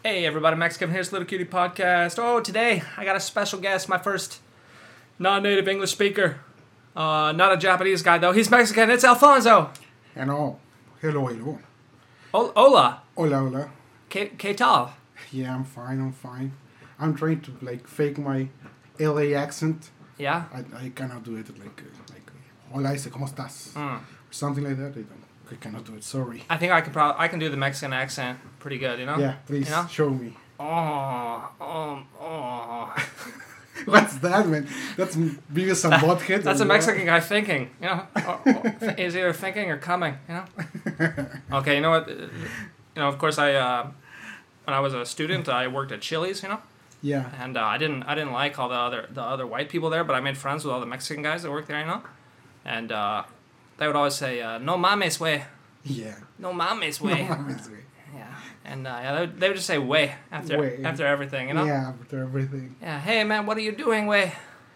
Hey everybody, Max Kevin here's Little Cutie Podcast. Oh, today I got a special guest, my first non-native English speaker. Not a Japanese guy though, he's Mexican, it's Alfonso. Hello. Hello. Hola. Hola. ¿Qué tal? Yeah, I'm fine. I'm trying to fake my LA accent. Yeah? I cannot do it like hola, ¿cómo estás? Or something like that. I cannot do it, sorry. I think I can do the Mexican accent pretty good, you know? Yeah, please, show me. Oh. What's that, man? That's Beavis and Butthead. That's a Mexican guy thinking, you know? He's either thinking or coming, you know? Okay, you know what? Of course, when I was a student, I worked at Chili's, you know? Yeah. And I didn't like all the other white people there, but I made friends with all the Mexican guys that worked there, you know? And they would always say, no mames, way. Yeah. No mames, way. No mames, way. Yeah. And they would just say, way, after everything, you know? Yeah, after everything. Yeah. Hey, man, what are you doing, way?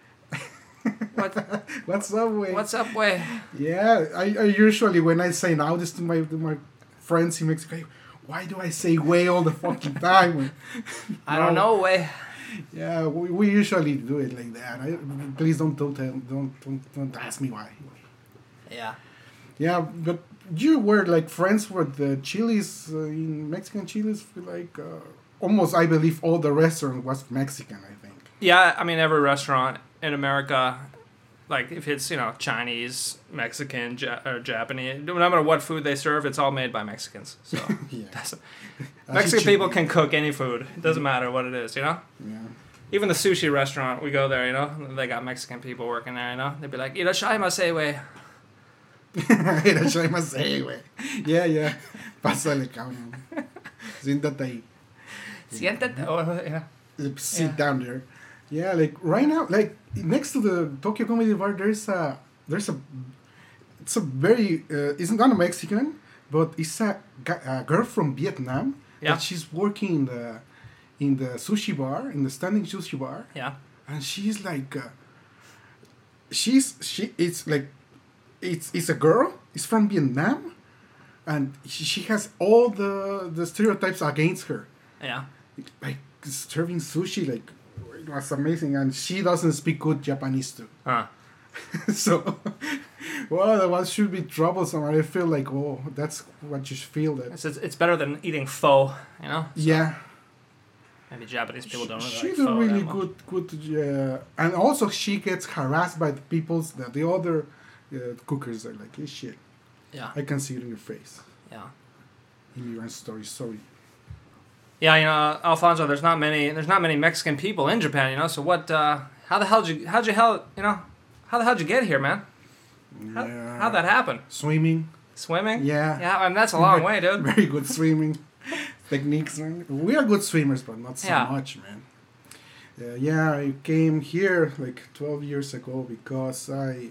What's up, way? What's up, way? Yeah, I usually, when I say now this to my friends in Mexico, why do I say way all the fucking time? I don't know, way. Yeah, we usually do it like that. Please don't ask me why. Yeah. Yeah, but you were friends with the Chili's in Mexican Chili's for almost, I believe, all the restaurant was Mexican, I think. Yeah, I mean every restaurant in America, if it's Chinese, Mexican, or Japanese, no matter what food they serve, it's all made by Mexicans. So Yeah. Mexican people can cook any food. It doesn't matter what it is, you know. Yeah. Even the sushi restaurant, we go there, you know, they got Mexican people working there, you know. They'd be like, "Irashaimase, wey." Irashaimase, wey. Yeah. Pásale, cabrón. Siéntate ahí. Siéntate. Oh, yeah. Sit down there. Yeah, right now, next to the Tokyo Comedy Bar, it's a very, it's not a Mexican, but it's a girl from Vietnam. Yeah. That she's working in the sushi bar, in the standing sushi bar. Yeah. And she's it's a girl, it's from Vietnam, and she has all the stereotypes against her. Yeah. Serving sushi, it was amazing, and she doesn't speak good Japanese too. So, well, that one should be troublesome. I feel that's what you feel. It's better than eating pho, you know? So yeah. Maybe Japanese people don't really She's like a pho really that much. good, and also she gets harassed by the other cookers are like, hey, shit. Yeah. I can see it in your face. Yeah. In your story, sorry. Yeah, Alfonso, there's not many Mexican people in Japan, you know. So what? How the hell did you get here, man? How'd that happen? Swimming. Swimming? Yeah. Yeah, I mean that's a long way, dude. Very good swimming techniques. Man. We are good swimmers, but not so much, man. Yeah, I came here 12 years ago because I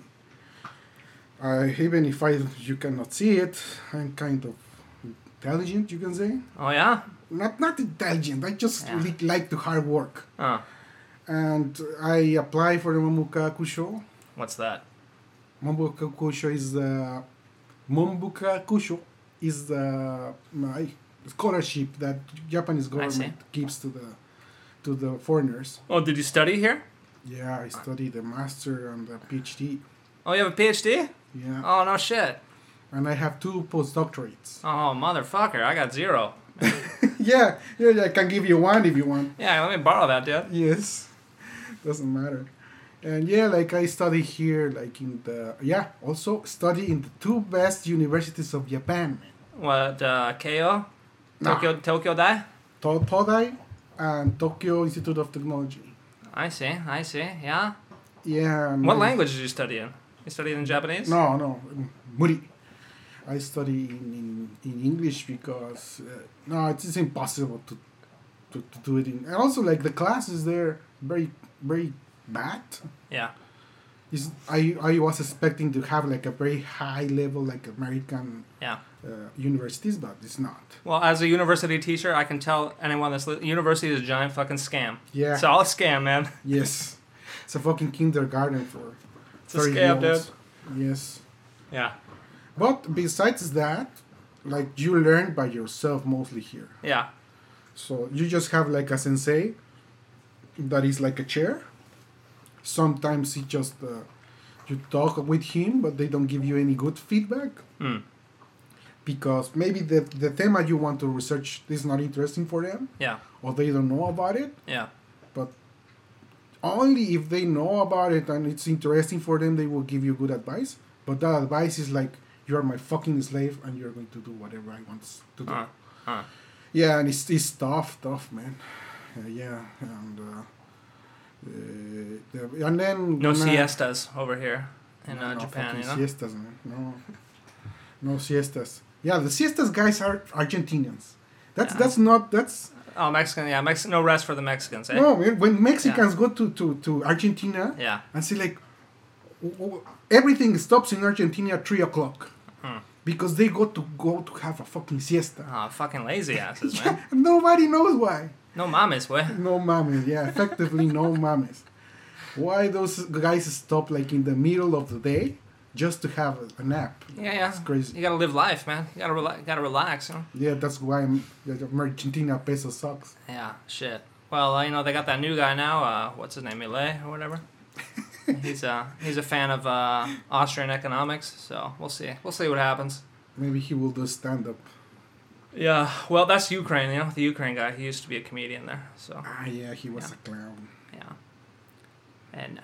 even if you cannot see it, I'm kind of intelligent, you can say. Oh yeah. Not intelligent. I just like to hard work. Oh. And I applied for the Mambukaku show. What's that? Mambukaku show is the scholarship that Japanese government gives to the foreigners. Oh, did you study here? Yeah, I studied the master and the PhD. Oh, you have a PhD? Yeah. Oh, no shit. And I have 2 postdoctorates. Oh, motherfucker, I got 0. yeah, I can give you 1 if you want. Yeah, let me borrow that, dude. Yes. Doesn't matter. And I study here, also study in the 2 best universities of Japan. What, Keio? No. Tokyo Dai? Todai and Tokyo Institute of Technology. I see, yeah. Yeah. What language did you study in? You studied in Japanese? No, Muri. I study in English because it's impossible to do it in. And also the classes there very very bad. Yeah. I was expecting to have a very high level American universities, but it's not. Well, as a university teacher, I can tell anyone university is a giant fucking scam. Yeah. It's all a scam, man. Yes. It's a fucking kindergarten for. It's a scam, dude. Yes. Yeah. But besides that, you learn by yourself mostly here. Yeah. So you just have like a sensei that is like a chair. Sometimes he just you talk with him, but they don't give you any good feedback because maybe the theme you want to research is not interesting for them. Yeah. Or they don't know about it. Yeah. But only if they know about it and it's interesting for them, they will give you good advice. But that advice is like, you're my fucking slave and you're going to do whatever I want to do. Yeah, and it's tough, man. Yeah, and then no siestas over here in Japan, you know. Siestas, man. No siestas. Yeah, the siestas guys are Argentinians. That's not. Oh, Mexican, yeah, no rest for the Mexicans, eh? No, man, when Mexicans go to Argentina, and see like everything stops in Argentina at 3:00. Because they go to have a fucking siesta. Oh, fucking lazy asses, man. Nobody knows why. No mames, way. No mames, yeah, effectively no mames. Why those guys stop like in the middle of the day just to have a nap? Yeah. It's crazy. You gotta live life, man. You gotta relax, you know. Yeah, that's why Argentina peso sucks. Yeah, shit. Well, you know, they got that new guy now, what's his name, Milei or whatever. He's a fan of Austrian economics, so we'll see what happens. Maybe he will do stand up. Yeah, well, that's Ukraine, you know, the Ukraine guy. He used to be a comedian there, so. Yeah, he was a clown. Yeah, and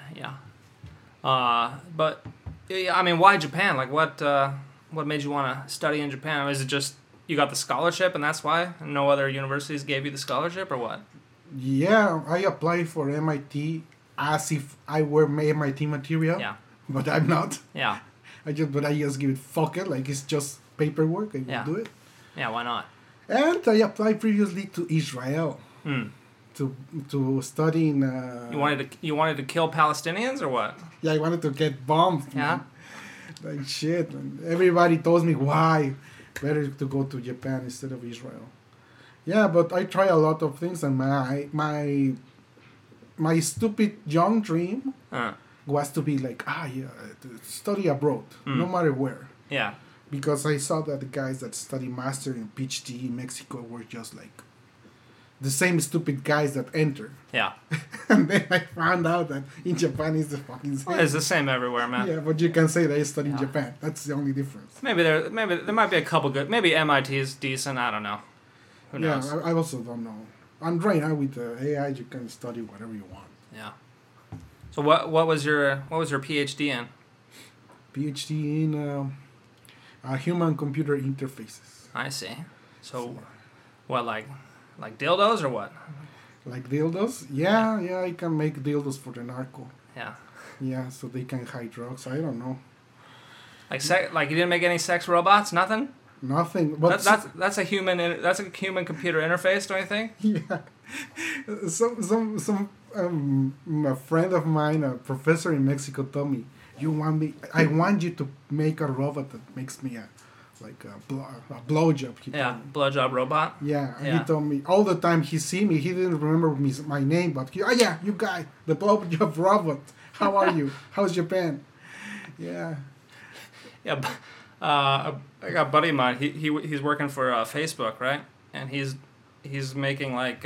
but I mean, why Japan? Like, what made you want to study in Japan? Is it just you got the scholarship and that's why? And no other universities gave you the scholarship, or what? Yeah, I applied for MIT as if I were MIT material. Yeah. But I'm not. Yeah. I just give it fuck it, like it's just paperwork. I will do it. Yeah, why not? And I applied previously to Israel to study in. You wanted to kill Palestinians or what? Yeah, I wanted to get bombed. Yeah. Man. Like shit. And everybody tells me why better to go to Japan instead of Israel. Yeah, but I try a lot of things, and my stupid young dream was to be like, to study abroad, no matter where. Yeah. Because I saw that the guys that study master and PhD in Mexico were just like the same stupid guys that enter. Yeah. And then I found out that in Japan it's the fucking same. Well, it's the same everywhere, man. Yeah, but you can say that I studied in Japan. That's the only difference. Maybe there might be a couple good. Maybe MIT is decent. I don't know. Who knows? Yeah, I also don't know. And right now with the AI, you can study whatever you want. Yeah. So what was your PhD in? PhD in human computer interfaces. I see. So, what like dildos or what? Like dildos? Yeah, I can make dildos for the narco. Yeah. Yeah, so they can hide drugs. I don't know. Like you didn't make any sex robots? Nothing. Nothing. But that's a human computer interface, don't you think? Yeah. A friend of mine, a professor in Mexico, told me, I want you to make a robot that makes me a blowjob. Yeah, blowjob robot. Yeah, and he told me all the time he see me, he didn't remember my name, but you guy, the blowjob robot. How are you? How's Japan? Yeah. Yeah, I got a buddy of mine. He's working for Facebook, right? And he's making like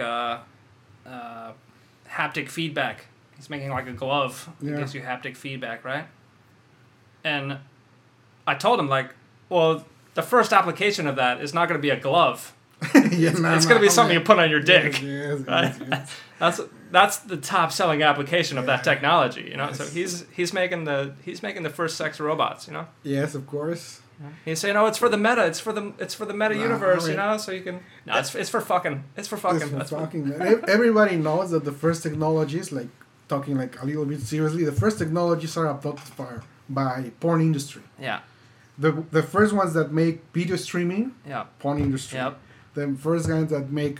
haptic feedback. He's making like a glove that gives you haptic feedback, right? And I told him like, well, the first application of that is not going to be a glove. It's going to be something you put on your dick. Yes, right? Yes. That's the top selling application of that technology, you know. Yes. So he's making the first sex robots, you know. Yes, of course. He's saying, "Oh, it's for the meta. It's for the meta universe, you know. So you can. No, it's for fucking. It's for fucking. It's for fucking. Everybody knows that the first technologies, like talking like a little bit seriously, the first technologies are adopted by porn industry. Yeah. The first ones that make video streaming. Yeah. Porn industry. Yep. The first guys that make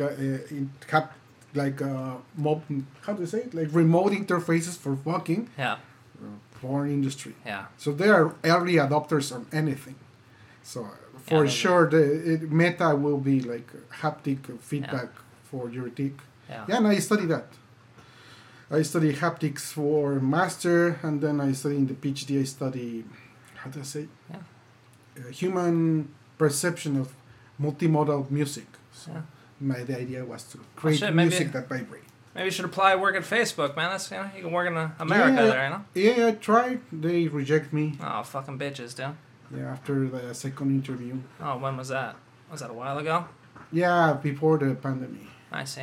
how do you say it? Like remote interfaces for fucking. Yeah. Porn industry. Yeah. So they are early adopters on anything. So for sure, Meta will be like haptic feedback for your dick. Yeah. Yeah, and I study that. I study haptics for master, and then I study in the PhD. I study, how do I say? Yeah. Human perception of multimodal music. So the idea was to create music that vibrate. Maybe you should apply work at Facebook, man. That's you can work in America there, you know. Yeah, I tried. They reject me. Oh, fucking bitches, dude. Yeah, after the second interview. Oh, when was that? Was that a while ago? Yeah, before the pandemic. I see.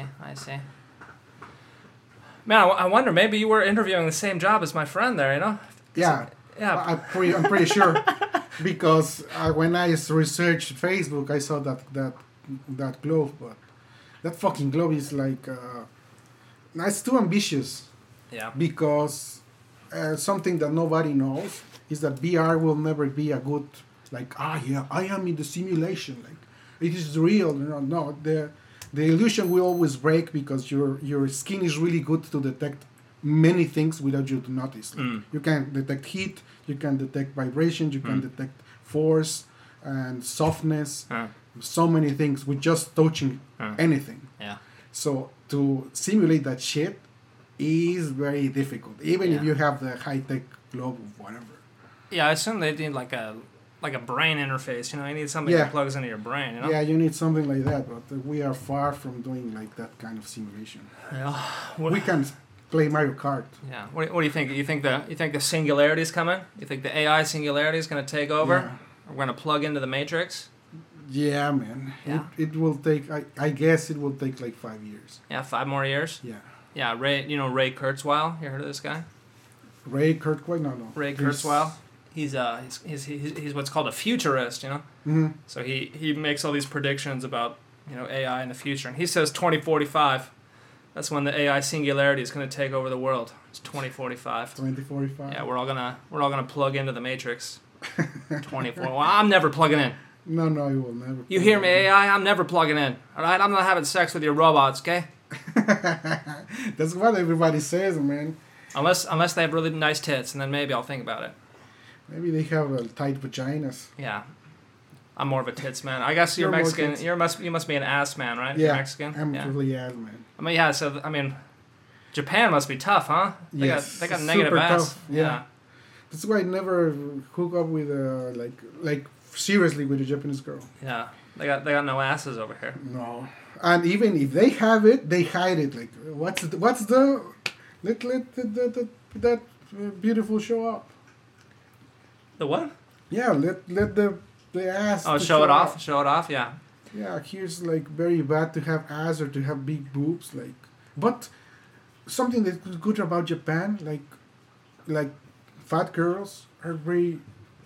Man, I wonder, maybe you were interviewing the same job as my friend there, you know? Yeah. Yeah. I'm pretty sure. Because when I researched Facebook, I saw that glove. But that fucking glove is like... it's too ambitious. Yeah. Because something that nobody knows is that VR will never be a good... Like, yeah, I am in the simulation. Like, it is real. No, the illusion will always break because your skin is really good to detect many things without you to notice. Like, you can detect heat, you can detect vibration, you can detect force and softness, so many things with just touching anything. Yeah. So to simulate that shit is very difficult, even if you have the high-tech globe or whatever. Yeah, I assume they need like a brain interface, you know, you need something that plugs into your brain, you know? Yeah, you need something like that, but we are far from doing like that kind of simulation. Yeah. We can play Mario Kart. Yeah. What do you think? You think the singularity is coming? You think the AI singularity is going to take over? Yeah. We're going to plug into the Matrix? Yeah, man. Yeah. It will take, I guess it will take like 5 years. Yeah, 5 more years? Yeah. Yeah, Ray Kurzweil, you heard of this guy? Ray Kurzweil? No. Ray Kurzweil. He's what's called a futurist, you know. Mm-hmm. So he makes all these predictions about, you know, AI in the future, and he says 2045. That's when the AI singularity is going to take over the world. It's 2045. 2045. Yeah, we're all gonna plug into the Matrix. 24. Well, I'm never plugging in. No, you will never. You hear me, AI? I'm never plugging in. All right, I'm not having sex with your robots, okay? That's what everybody says, man. Unless they have really nice tits, and then maybe I'll think about it. Maybe they have tight vaginas. Yeah, I'm more of a tits man. I guess you're Mexican. You must be an ass man, right? Yeah, you're Mexican. I'm totally ass man. I mean, yeah. So Japan must be tough, huh? They got negative super ass. Tough. Yeah. That's why I never hook up with like seriously with a Japanese girl. Yeah, they got no asses over here. No, and even if they have it, they hide it. Like what's the let that beautiful show up. The what? Yeah, let the ass. Oh, show it off. Show it off. Yeah. Yeah, here's like very bad to have ass or to have big boobs, like. But something that's good about Japan, like fat girls are very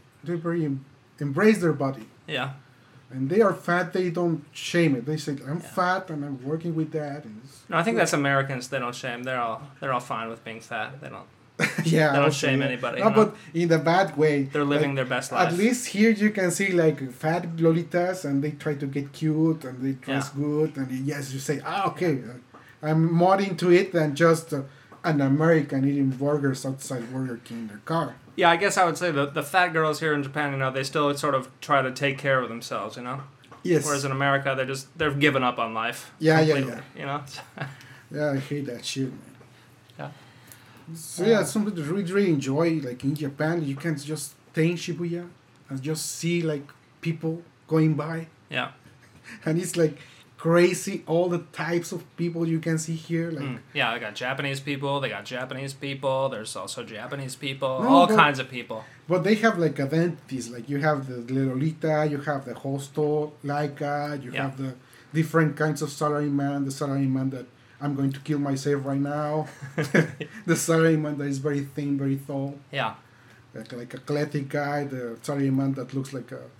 embrace their body. Yeah. And they are fat. They don't shame it. They say, "I'm fat and I'm working with that." And no, I think that's Americans. They don't shame. They're all fine with being fat. They don't. Yeah, they don't shame anybody. No, but in the bad way. They're living their best life. At least here you can see like fat lolitas, and they try to get cute and they dress good, and yes, you say, okay, I'm more into it than just an American eating burgers outside Burger King in their car. Yeah, I guess I would say the fat girls here in Japan, you know, they still sort of try to take care of themselves, you know. Yes. Whereas in America, they've given up on life. Yeah. You know. Yeah, I hate that shit, man. Yeah. So yeah, it's something to really enjoy. Like in Japan, you can just stay in Shibuya and just see like people going by. Yeah. And it's like crazy all the types of people you can see here. Like yeah, they got Japanese people. There's also Japanese people. All kinds of people. But they have like identities. Like you have the Lolita, you have the Hosto, Laika, you have the different kinds of salaryman. The salaryman that I'm going to kill myself right now. The salaryman that is very thin, very tall. Yeah. Like athletic guy. The salaryman that looks like a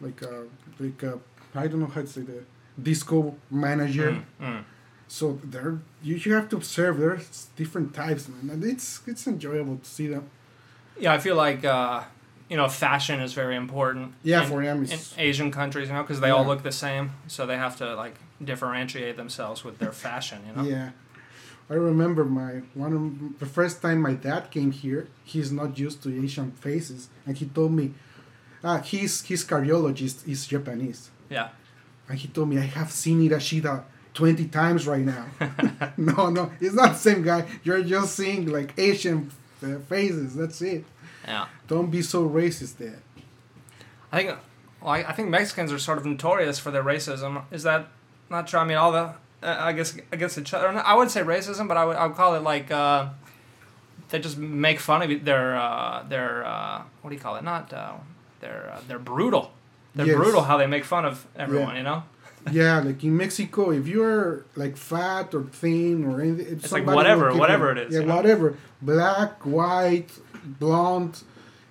I don't know how to say the disco manager. So you have to observe. There's different types, man, and it's enjoyable to see them. Yeah, I feel like fashion is very important. Yeah, for them in Asian countries, you know, because they all look the same, so they have to like differentiate themselves with their fashion, you know. Yeah, I remember the first time my dad came here. He's not used to Asian faces, and he told me, his cardiologist is Japanese. Yeah. And he told me, I have seen Irashida 20 times right now. No, it's not the same guy. You're just seeing like Asian faces. That's it. Yeah. Don't be so racist there. I think Mexicans are sort of notorious for their racism. Is that not sure. I mean, all the I guess against each other. I wouldn't say racism, but I would call it like they just make fun of their what do you call it? Not they're brutal. They're brutal how they make fun of everyone. You know. Yeah, like in Mexico, if you're like fat or thin or anything, it's like whatever it is. Yeah, whatever. Black, white, blonde.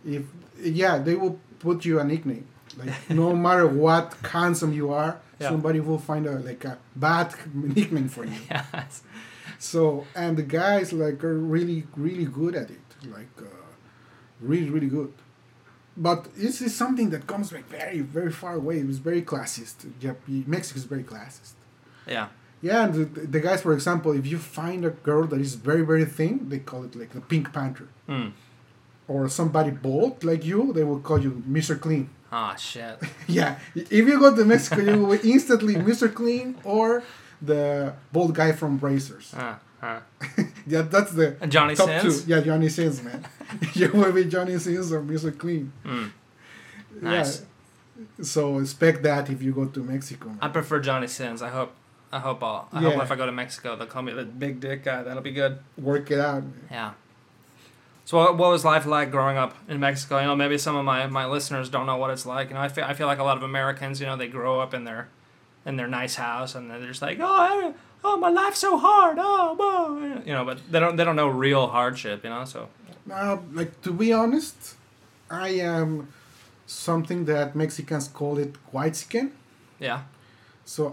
They will put you a nickname. Like no matter what handsome you are, somebody will find a bad nickname for you. Yes. So and the guys like are really really good at it, like really really good. But this is something that comes like very very far away. It was very classist. Mexico is very classist. Yeah. Yeah, and the guys, for example, if you find a girl that is very very thin, they call it like the Pink Panther. Or somebody bald like you, they will call you Mr. Clean. Ah, shit. Yeah, if you go to Mexico, you will instantly Mr. Clean or the bald guy from Brazers. Yeah, that's the Johnny top Sins? 2. Yeah, Johnny Sins, man. You will be Johnny Sins or Mr. Clean. Nice. Yeah. So expect that if you go to Mexico. Man. I prefer Johnny Sins. I hope if I go to Mexico, they'll call me the big dick guy. That'll be good. Work it out. Man. Yeah. So what was life like growing up in Mexico? You know, maybe some of my listeners don't know what it's like. You know, I feel like a lot of Americans, you know, they grow up in their nice house and they're just like, oh, my life's so hard. Oh, you know, but they don't know real hardship. You know, so. Like to be honest, I am something that Mexicans call it white skin. Yeah. So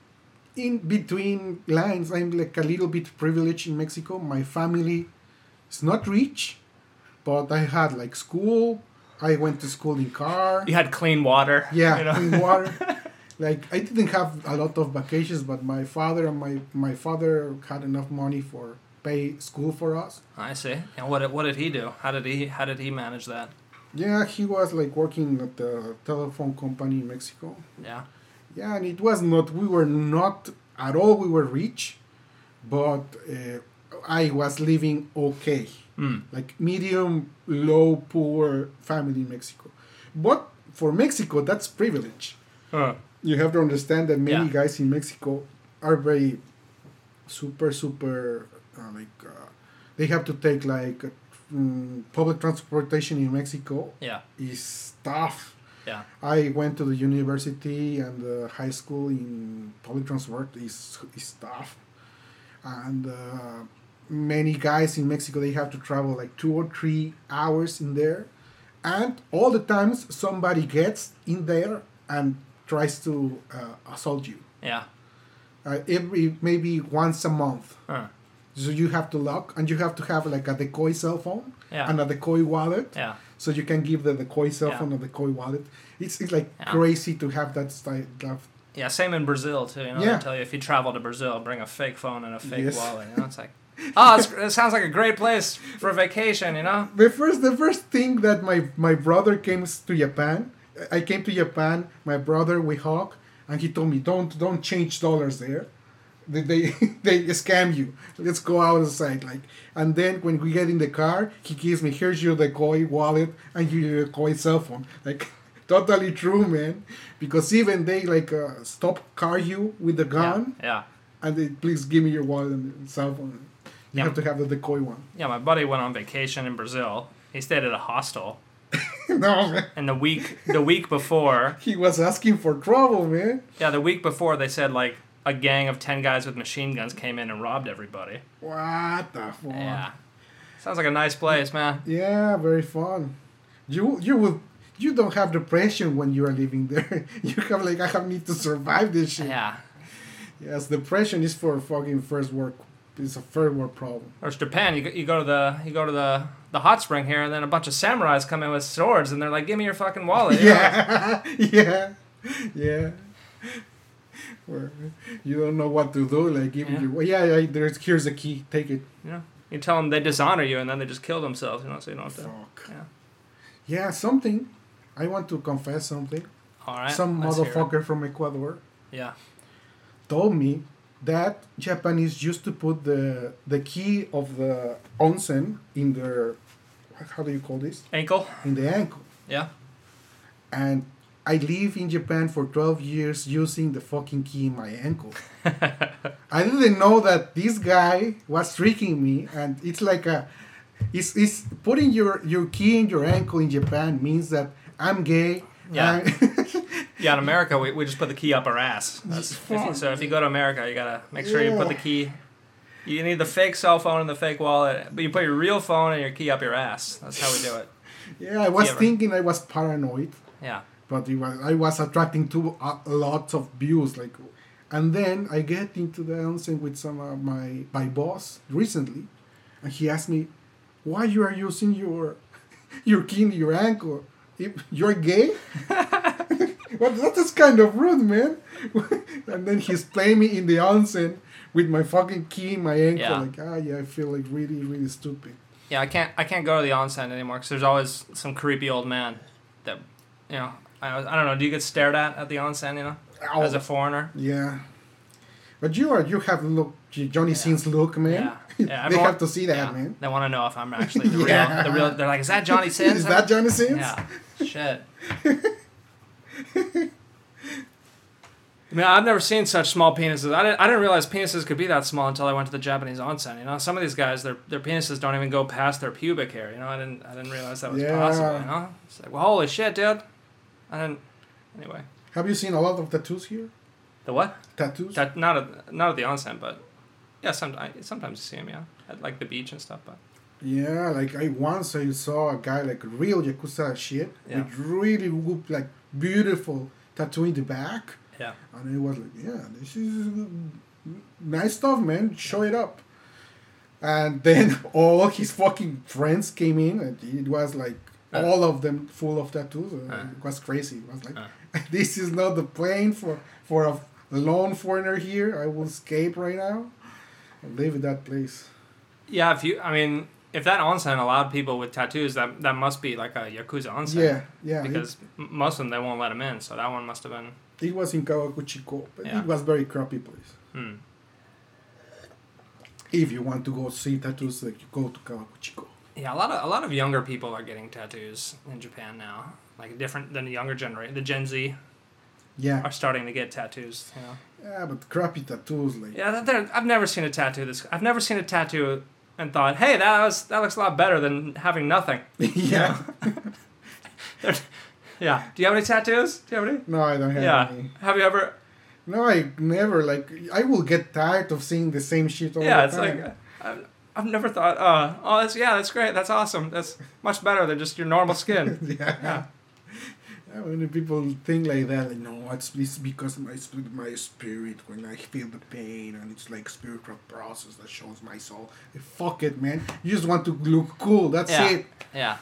in between lines, I'm like a little bit privileged in Mexico. My family is not rich. But I had like school. I went to school in car. You had clean water. Yeah, you know? Clean water. Like I didn't have a lot of vacations, but my father and my father had enough money for pay school for us. I see. And what did he do? How did he manage that? Yeah, he was like working at the telephone company in Mexico. Yeah. Yeah, and we were not at all. We were rich, but I was living okay. Like medium, low, poor family in Mexico. But for Mexico, that's privilege. You have to understand that many guys in Mexico are very super, they have to take like public transportation in Mexico. Yeah. Is tough. Yeah. I went to the university and the high school in public transport is tough. And many guys in Mexico, they have to travel like 2 or 3 hours in there, and all the times somebody gets in there and tries to assault you. Yeah. Maybe once a month. So you have to lock, and you have to have like a decoy cell phone and a decoy wallet. Yeah. So you can give the decoy cell phone a decoy wallet. It's like crazy to have that style. Yeah, same in Brazil too. You know, they tell you if you travel to Brazil, bring a fake phone and a fake wallet. You know, it's like. It sounds like a great place for a vacation, you know? The first thing that my brother came to Japan, I came to Japan, my brother, we hugged, and he told me, don't change dollars there. They scam you. Let's go outside. And then when we get in the car, he gives me, here's your decoy wallet and your decoy cell phone. Like, totally true, man. Because even they stop car you with the gun. Yeah. And they, please give me your wallet and cell phone. You have to have the decoy one. Yeah, my buddy went on vacation in Brazil. He stayed at a hostel. No, man. And the week before... He was asking for trouble, man. Yeah, the week before, they said, like, a gang of 10 guys with machine guns came in and robbed everybody. What the fuck? Yeah. Sounds like a nice place, man. Yeah, very fun. You don't have depression when you are living there. You have, I need to survive this shit. Yeah. Yes, depression is for fucking first world. It's a third world problem. Or it's Japan. You go to the hot spring here, and then a bunch of samurais come in with swords, and they're like, "Give me your fucking wallet." Yeah, yeah. Or you don't know what to do. Like, give me your here's the key. Take it. Yeah. You tell them they dishonor you, and then they just kill themselves. You know, so you don't have to. Fuck. Yeah. Yeah, something. I want to confess something. All right. Some motherfucker from Ecuador. Yeah. Told me that Japanese used to put the key of the onsen in their, how do you call this? Ankle? In the ankle. Yeah. And I live in Japan for 12 years using the fucking key in my ankle. I didn't know that this guy was tricking me, and it's like it's putting your key in your ankle in Japan means that I'm gay. Yeah. Yeah, in America, we just put the key up our ass. So if you go to America, you gotta make sure you put the key. You need the fake cell phone and the fake wallet, but you put your real phone and your key up your ass. That's how we do it. Yeah, I was thinking I was paranoid. Yeah. But I was attracting to lots of views, like, and then I get into the onsen with some of my boss recently, and he asked me, "Why you are using your key in your ankle? You're gay?" Well, that is kind of rude, man. And then he's playing me in the onsen with my fucking key in my ankle, yeah, I feel like really, really stupid. Yeah, I can't go to the onsen anymore because there's always some creepy old man that, you know. I don't know. Do you get stared at the onsen? You know, as a foreigner. Yeah, but you have look Johnny Sins look, man. Yeah. They have to see that, man. They want to know if I'm actually the real. They're like, is that Johnny Sins? Is that Johnny Sins? Yeah. Shit. I mean, I've never seen such small penises. I didn't realize penises could be that small until I went to the Japanese onsen. You know, some of these guys, their penises don't even go past their pubic hair. You know, I didn't realize that was possible. You know, it's like, well, holy shit, dude. Anyway. Have you seen a lot of tattoos here? The what? Tattoos? Not at the onsen, but yeah, sometimes you see them, yeah, at like the beach and stuff. But yeah, like once I saw a guy like real Yakuza shit with really like beautiful tattoo in the back. Yeah. And it was like, yeah, this is nice stuff, man. Show it up. And then all his fucking friends came in, and it was like. All of them full of tattoos. It was crazy. It was like, this is not the plane for a lone foreigner here. I will escape right now and live in that place. Yeah, if that onsen allowed people with tattoos, that must be like a Yakuza onsen. Yeah. Because most of them, they won't let them in, so that one must have been... It was in Kawaguchiko, but it was very crappy place. If you want to go see tattoos, like you go to Kawaguchiko. Yeah, a lot of younger people are getting tattoos in Japan now, like different than the younger generation. The Gen Z, are starting to get tattoos. You know. Yeah, but crappy tattoos, like. Yeah, I've never seen a tattoo. I've never seen a tattoo and thought, hey, that looks a lot better than having nothing. Yeah. Yeah. Do you have any tattoos? Do you have any? No, I don't have any. Have you ever? No, I never. Like, I will get tired of seeing the same shit all the time. Yeah, it's like. I've never thought, that's great, that's awesome, that's much better than just your normal skin. Yeah. When people think like that, like, no, it's because my spirit, when I feel the pain, and it's like spiritual process that shows my soul. Fuck it, man. You just want to look cool, that's it. Yeah.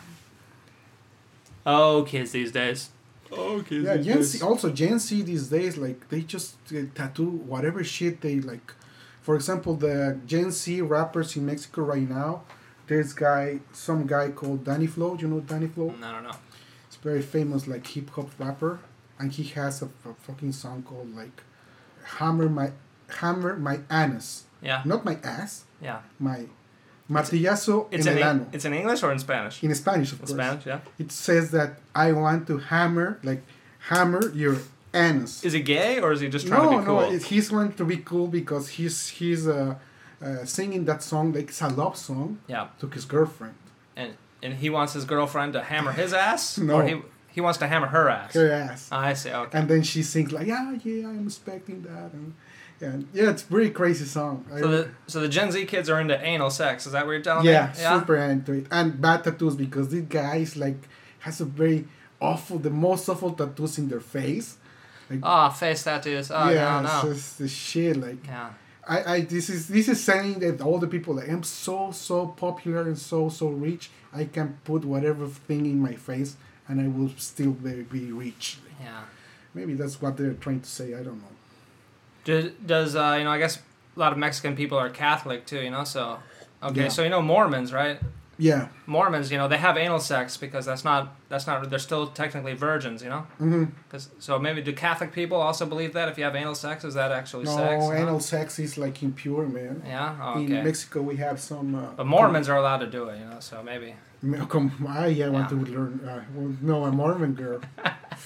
Oh, kids these days. Yeah, Gen Z these days, like, they just tattoo whatever shit they like. For example, the Gen Z rappers in Mexico right now, there's some guy called Danny Flow. Do you know Danny Flow? I don't know. It's very famous, like, hip hop rapper, and he has a fucking song called like "Hammer My Anus." Yeah. Not my ass. Yeah. My martillazo en el ano. It's in English or in Spanish? In Spanish, of course. In Spanish, yeah. It says that I want to hammer your anus. Is he gay or is he just trying to be cool? No, he's going to be cool because he's singing that song like it's a love song to his girlfriend. And he wants his girlfriend to hammer his ass? No. Or he wants to hammer her ass? Her ass. I see, okay. And then she sings like, yeah, I'm expecting that. And it's a very crazy song. So the Gen Z kids are into anal sex, is that what you're telling me? Yeah, super into it. And bad tattoos because this guy is like, has a very the most awful tattoos in their face. Like, face tattoos. Oh, yeah, no. It's the shit. Like, yeah. This is saying that all the people like, I'm so popular and so rich. I can put whatever thing in my face and I will still be rich. Yeah. Maybe that's what they're trying to say. I don't know. Does I guess a lot of Mexican people are Catholic too. So so Mormons, right? Yeah. Mormons, they have anal sex because that's not they're still technically virgins, Mm-hmm. So maybe do Catholic people also believe that if you have anal sex, is that actually sex? No, anal sex is like impure, man. Yeah. Oh, okay. In Mexico, we have some. But Mormons are allowed to do it, so maybe. Want to learn. No, a Mormon girl.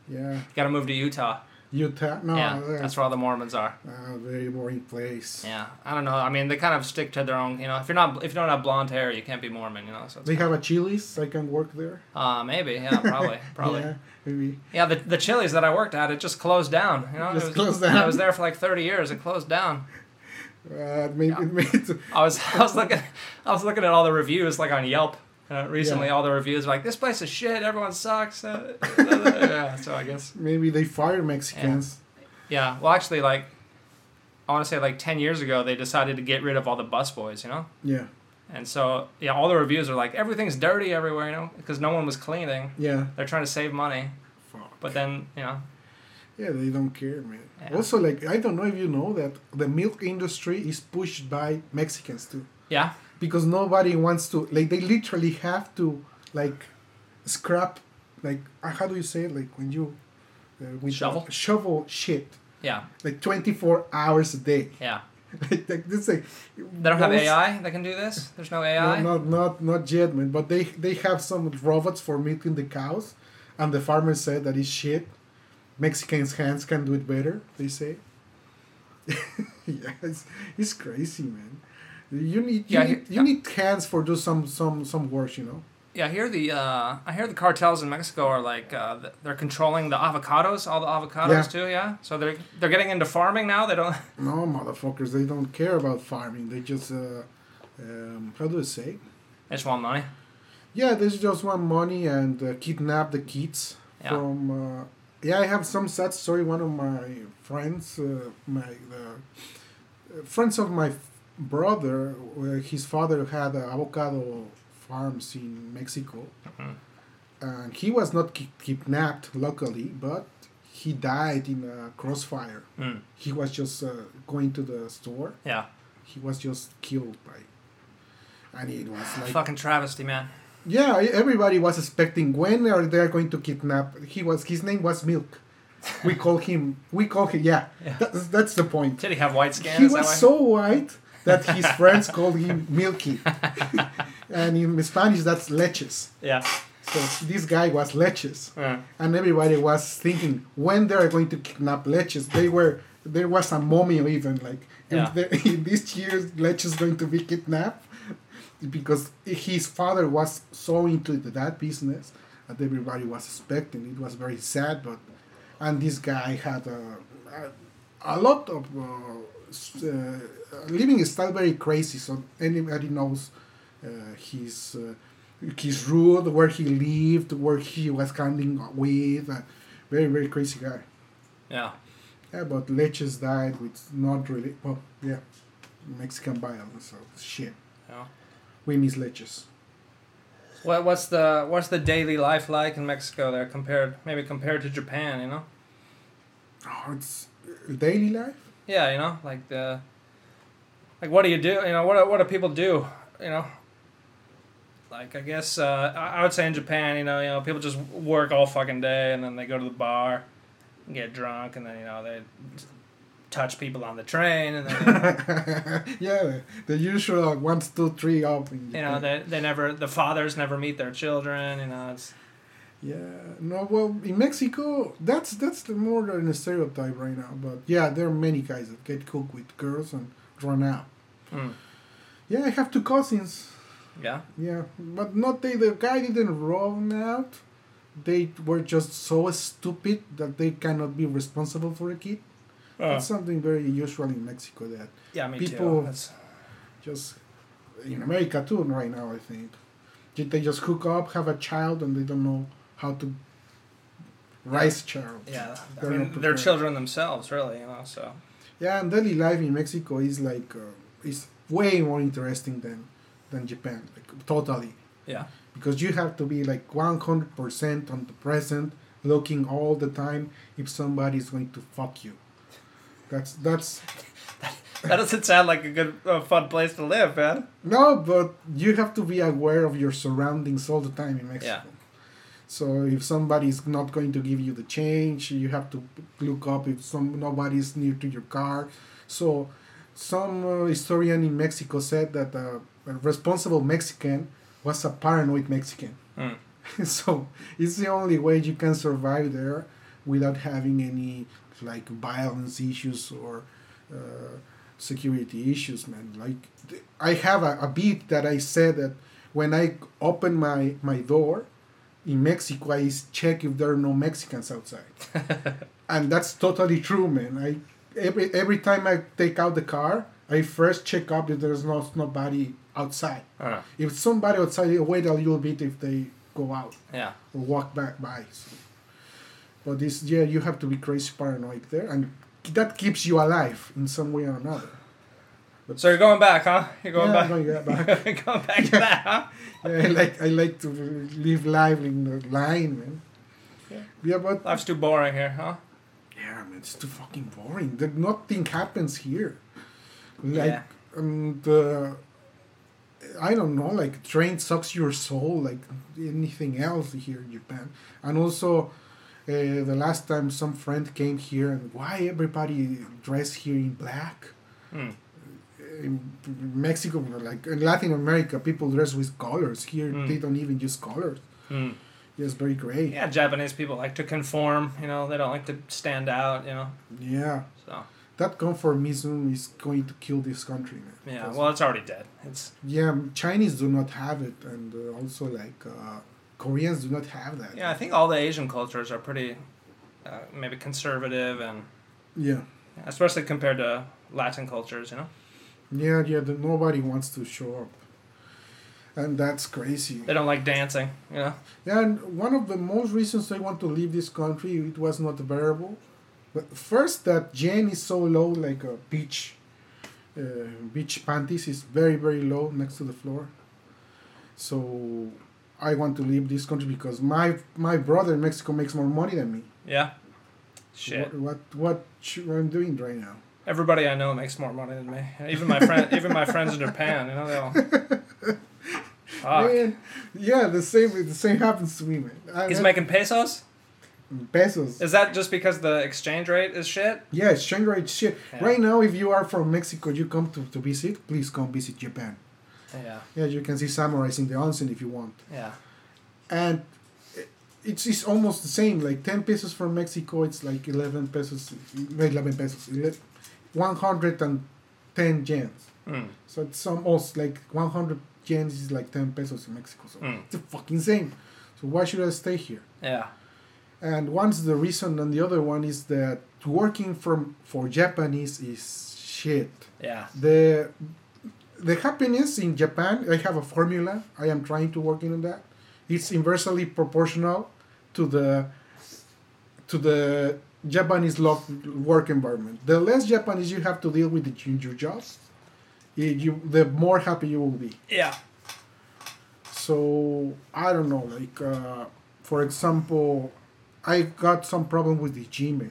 Yeah. You got to move to Utah. Utah? No. Yeah, that's where all the Mormons are. Very boring place. Yeah, I don't know. I mean, they kind of stick to their own. You know, if you don't have blonde hair, you can't be Mormon. You know, so they have a Chili's. I can work there. Maybe. Yeah, probably. Yeah, maybe. Yeah, the Chili's that I worked at, it just closed down. You know, closed down. I was there for like 30 years. It closed down. It made. I was looking at all the reviews like on Yelp. Recently, all the reviews are like, this place is shit, everyone sucks. Yeah, so I guess. Maybe they fire Mexicans. Yeah, well, actually, like, I want to say like 10 years ago, they decided to get rid of all the busboys, you know? Yeah. And so, yeah, all the reviews are like, everything's dirty everywhere, you know? Because no one was cleaning. Yeah. They're trying to save money. Fuck. But then, you know. Yeah, they don't care, man. Yeah. Also, like, I don't know if you know that the milk industry is pushed by Mexicans, too. Yeah? Because nobody wants to, like, they literally have to, like, scrap, like, how do you say it? Like, when you... shovel shit. Yeah. Like 24 hours a day. Yeah. like this, like, they don't have AI that can do this? There's no AI? No, not yet, man. But they have some robots for milking the cows. And the farmers said that is shit. Mexicans' hands can do it better, they say. Yeah, it's crazy, man. You need hands for do some work, you know. Yeah, I hear the cartels in Mexico are like they're controlling the avocados, all the avocados too. Yeah, so they're getting into farming now. They don't. No, motherfuckers, they don't care about farming. They just how do I say? They just want money. Yeah, they just want money and kidnap the kids from. I have some sad story. One of my friends, friends of my brother, his father had avocado farms in Mexico, and he was not kidnapped luckily, but he died in a crossfire. He was just going to the store. Yeah, he was just killed by, and it was like fucking travesty, man. Yeah, everybody was expecting when are they going to kidnap. His name was Milk. We call him. Yeah. That's the point. Did he have white skin? He was so white that his friends called him Milky. And in Spanish, that's leches. Yeah. So this guy was leches. And everybody was thinking, when they are going to kidnap leches, there was a mummy even, like, in this year, leches going to be kidnapped. Because his father was so into that business that everybody was expecting. It was very sad, and this guy had a lot of living style very crazy. So anybody knows his route, where he lived, where he was hanging with. Very, very crazy guy. Yeah. Yeah, but Leches died with not really, Mexican violence, so shit. Yeah. We miss Leches. What's the daily life like in Mexico there compared to Japan, you know? Oh, it's daily life? Yeah, you know, like what do you do? You know, what do people do? You know, like I guess I would say in Japan, you know, people just work all fucking day and then they go to the bar, and get drunk, and then they touch people on the train, and then yeah, the usual 1, 2, 3 up. The fathers never meet their children. You know, it's. Yeah, no, well, in Mexico, that's the more than a stereotype right now. But yeah, there are many guys that get cooked with girls and run out. Yeah, I have 2 cousins. Yeah. Yeah, but the guy didn't run out. They were just so stupid that they cannot be responsible for a kid. That's something very usual in Mexico. That me people too. Just in America too right now. I think they just hook up, have a child, and they don't know how to raise a child. Yeah, they're children themselves, really. You know, so. Yeah, and daily life in Mexico is like is way more interesting than Japan. Like totally. Yeah. Because you have to be like 100% on the present, looking all the time if somebody is going to fuck you. That's. That doesn't sound like a good, fun place to live, man. No, but you have to be aware of your surroundings all the time in Mexico. Yeah. So if somebody is not going to give you the change, you have to look up if nobody is near to your car. So some historian in Mexico said that a responsible Mexican was a paranoid Mexican. So it's the only way you can survive there. without having any like violence issues or security issues, man. Like I have a bit that I said that when I open my door in Mexico, I check if there are no Mexicans outside. And that's totally true, man. Every time I take out the car, I first check up if there's nobody outside. If somebody outside, I wait a little bit if they go out. Yeah. Or walk back by. So. But you have to be crazy paranoid there, and that keeps you alive in some way or another. But so you're going back, huh? You're going back. Going back. Going back to that, huh? Yeah, I like to live life in the line, man. Yeah, but life's too boring here, huh? Yeah, man, it's too fucking boring. Nothing happens here. Like, I don't know, like train sucks your soul like anything else here in Japan. And also, the last time some friend came here, and why everybody dressed here in black? In Mexico, like in Latin America, people dress with colors. Here, they don't even use colors. It's very gray. Yeah, Japanese people like to conform. You know, they don't like to stand out. You know. Yeah. So that conformism is going to kill this country, man. Yeah. Well, it's already dead. It's. Yeah, Chinese do not have it, and also like Koreans do not have that. Yeah, I think all the Asian cultures are pretty, maybe conservative and. Yeah. Especially compared to Latin cultures, you know. Yeah, nobody wants to show up. And that's crazy. They don't like dancing, you know? Yeah, and one of the most reasons I want to leave this country, it was not bearable. But first, that yen is so low, like a beach panties is very, very low next to the floor. So I want to leave this country because my brother in Mexico makes more money than me. Yeah? Shit. What I'm doing right now. Everybody I know makes more money than me. Even my friends in Japan, you know, they all. Man, yeah, the same happens to me, man. He's making pesos? Pesos. Is that just because the exchange rate is shit? Yeah, exchange rate shit. Yeah. Right now, if you are from Mexico, you come to visit, please come visit Japan. Yeah. Yeah, you can see samurais in the onsen if you want. Yeah. And it's almost the same. Like 10 pesos from Mexico, it's like 11 pesos. 110 yens. So it's almost like 100 yens is like 10 pesos in Mexico. So it's the fucking same. So why should I stay here? Yeah. And one's the reason, and the other one is that working for Japanese is shit. Yeah. The happiness in Japan, I have a formula. I am trying to work on that. It's inversely proportional to the Japanese work environment. The less Japanese you have to deal with in your job, the more happy you will be. Yeah. So I don't know, like for example, I got some problem with the Gmail.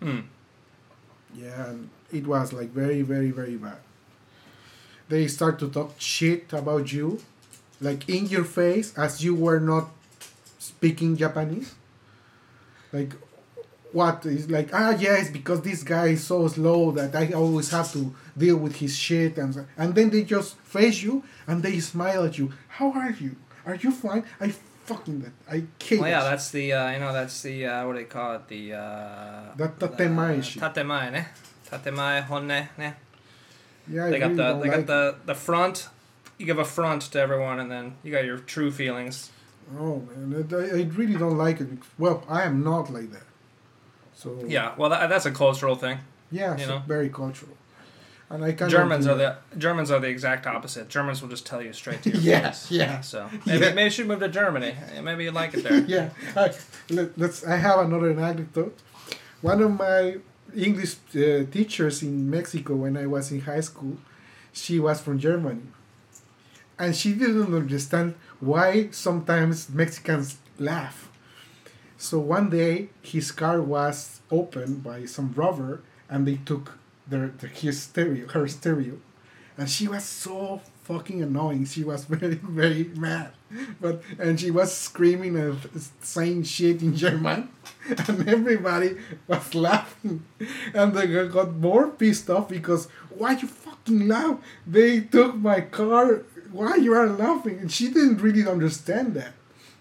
Yeah, and it was like very, very, very bad. They start to talk shit about you, like in your face, as you were not speaking Japanese. Like, what is like? It's because this guy is so slow that I always have to deal with his shit, and then they just face you and they smile at you. How are you? Are you fine? I hate. Well, yeah, that's the that's the what do they call it? The tatemae shit. Tatemae, ne? Tatemae honne, ne? Yeah, they got the front. You give a front to everyone, and then you got your true feelings. Oh man, I really don't like it. Well, I am not like that. So yeah, well that's a cultural thing. Yeah, very cultural. And I kind Germans are the exact opposite. Germans will just tell you straight to your face. Yeah. So maybe you should move to Germany. Maybe you like it there. Yeah. I have another anecdote. One of my English teachers in Mexico when I was in high school, she was from Germany. And she didn't understand why sometimes Mexicans laugh. So one day his car was opened by some robber and they took her stereo, and she was so fucking annoying. She was very, very mad, and she was screaming and saying shit in German, and everybody was laughing, and the girl got more pissed off because why you fucking laugh? They took my car. Why you are laughing? And she didn't really understand that.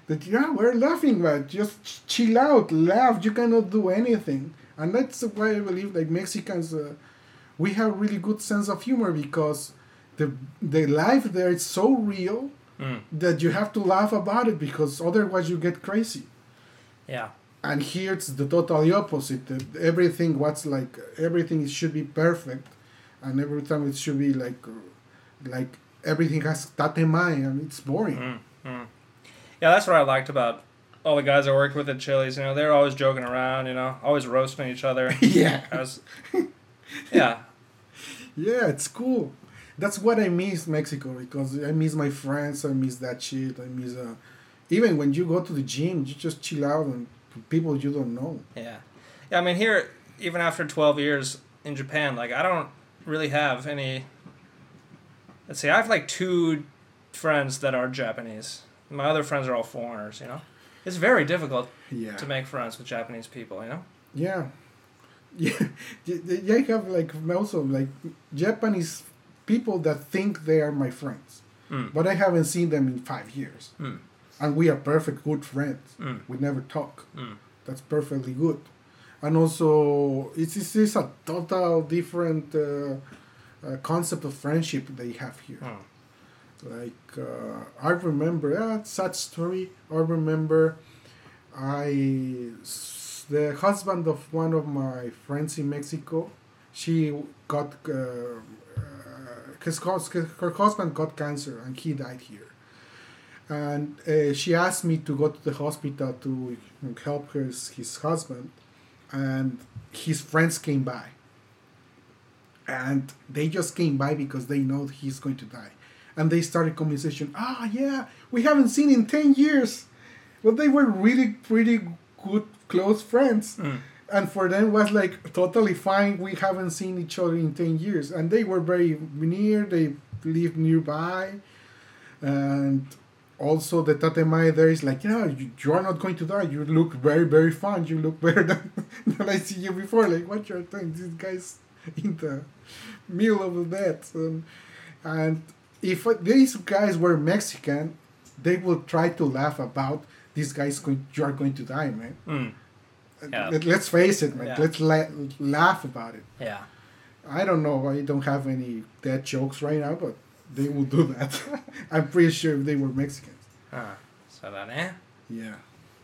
That we're laughing, but just chill out, laugh. You cannot do anything, and that's why I believe like Mexicans, we have really good sense of humor because the life there is so real that you have to laugh about it because otherwise you get crazy. Yeah. And here it's the totally opposite. Everything should be perfect, and every time it should be like everything has tatemai, and it's boring. Yeah, that's what I liked about all the guys I worked with at Chili's. You know, they're always joking around. You know, always roasting each other. Yeah. Yeah. Yeah, it's cool. That's what I miss Mexico because I miss my friends. I miss that shit. I miss even when you go to the gym, you just chill out and people you don't know. Yeah. I mean, here, even after 12 years in Japan, like, I don't really have any... Let's see, I have, like, 2 friends that are Japanese. My other friends are all foreigners, you know? It's very difficult to make friends with Japanese people, you know? Yeah. Yeah. I have, like, also, like, Japanese people that think they are my friends. But I haven't seen them in 5 years. And we are perfect good friends. We never talk. That's perfectly good. And also, it's a total different concept of friendship they have here. Like, I remember, sad story, I remember the husband of one of my friends in Mexico, she got, her husband got cancer and he died here. And she asked me to go to the hospital to help his husband. And his friends came by. And they just came by because they know he's going to die. And they started conversation. Yeah, we haven't seen in 10 years. But they were really pretty good, close friends. And for them was like totally fine. We haven't seen each other in 10 years. And they were very near. They lived nearby. And... also, the tatemai there is like, you are not going to die. You look very, very fine. You look better than I see you before. Like, what you're doing? This guy's in the middle of the death. And if these guys were Mexican, they would try to laugh about these guys. You are going to die, man. Yeah. Let's face it, man. Yeah. Let's laugh about it. Yeah. I don't know. I don't have any dead jokes right now, but... they will do that. I'm pretty sure if they were Mexicans. So that, eh? Yeah.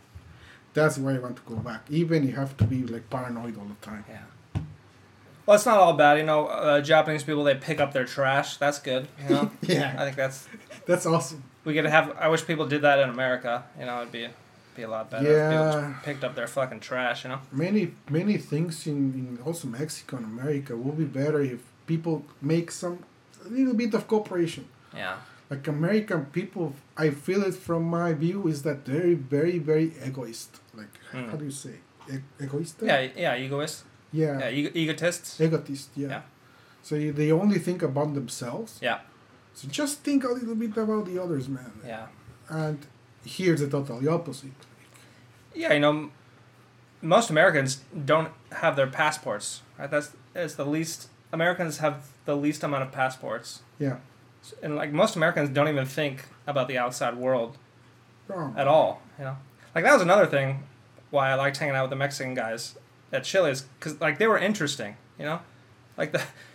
That's why I want to go back. Even you have to be like paranoid all the time. Yeah. Well, it's not all bad, you know. Japanese people, they pick up their trash. That's good, you know. Yeah. I think that's awesome. We could have. I wish people did that in America. You know, it'd be a lot better. Yeah. If people just picked up their fucking trash, you know. Many things in also Mexico and America would be better if people make a little bit of cooperation. Yeah. Like American people, I feel it from my view, is that they're very, very egoist. Like, how do you say? Egoist? Yeah, egoist. Yeah. Yeah, egotists. Egotist, yeah. So they only think about themselves. Yeah. So just think a little bit about the others, man. Yeah. And here's the totally opposite. Yeah, you know, most Americans don't have their passports. Right? That's the least. Americans have the least amount of passports. Yeah. And like most Americans don't even think about the outside world at all. You know, like that was another thing why I liked hanging out with the Mexican guys at Chili's, because like they were interesting. You know, like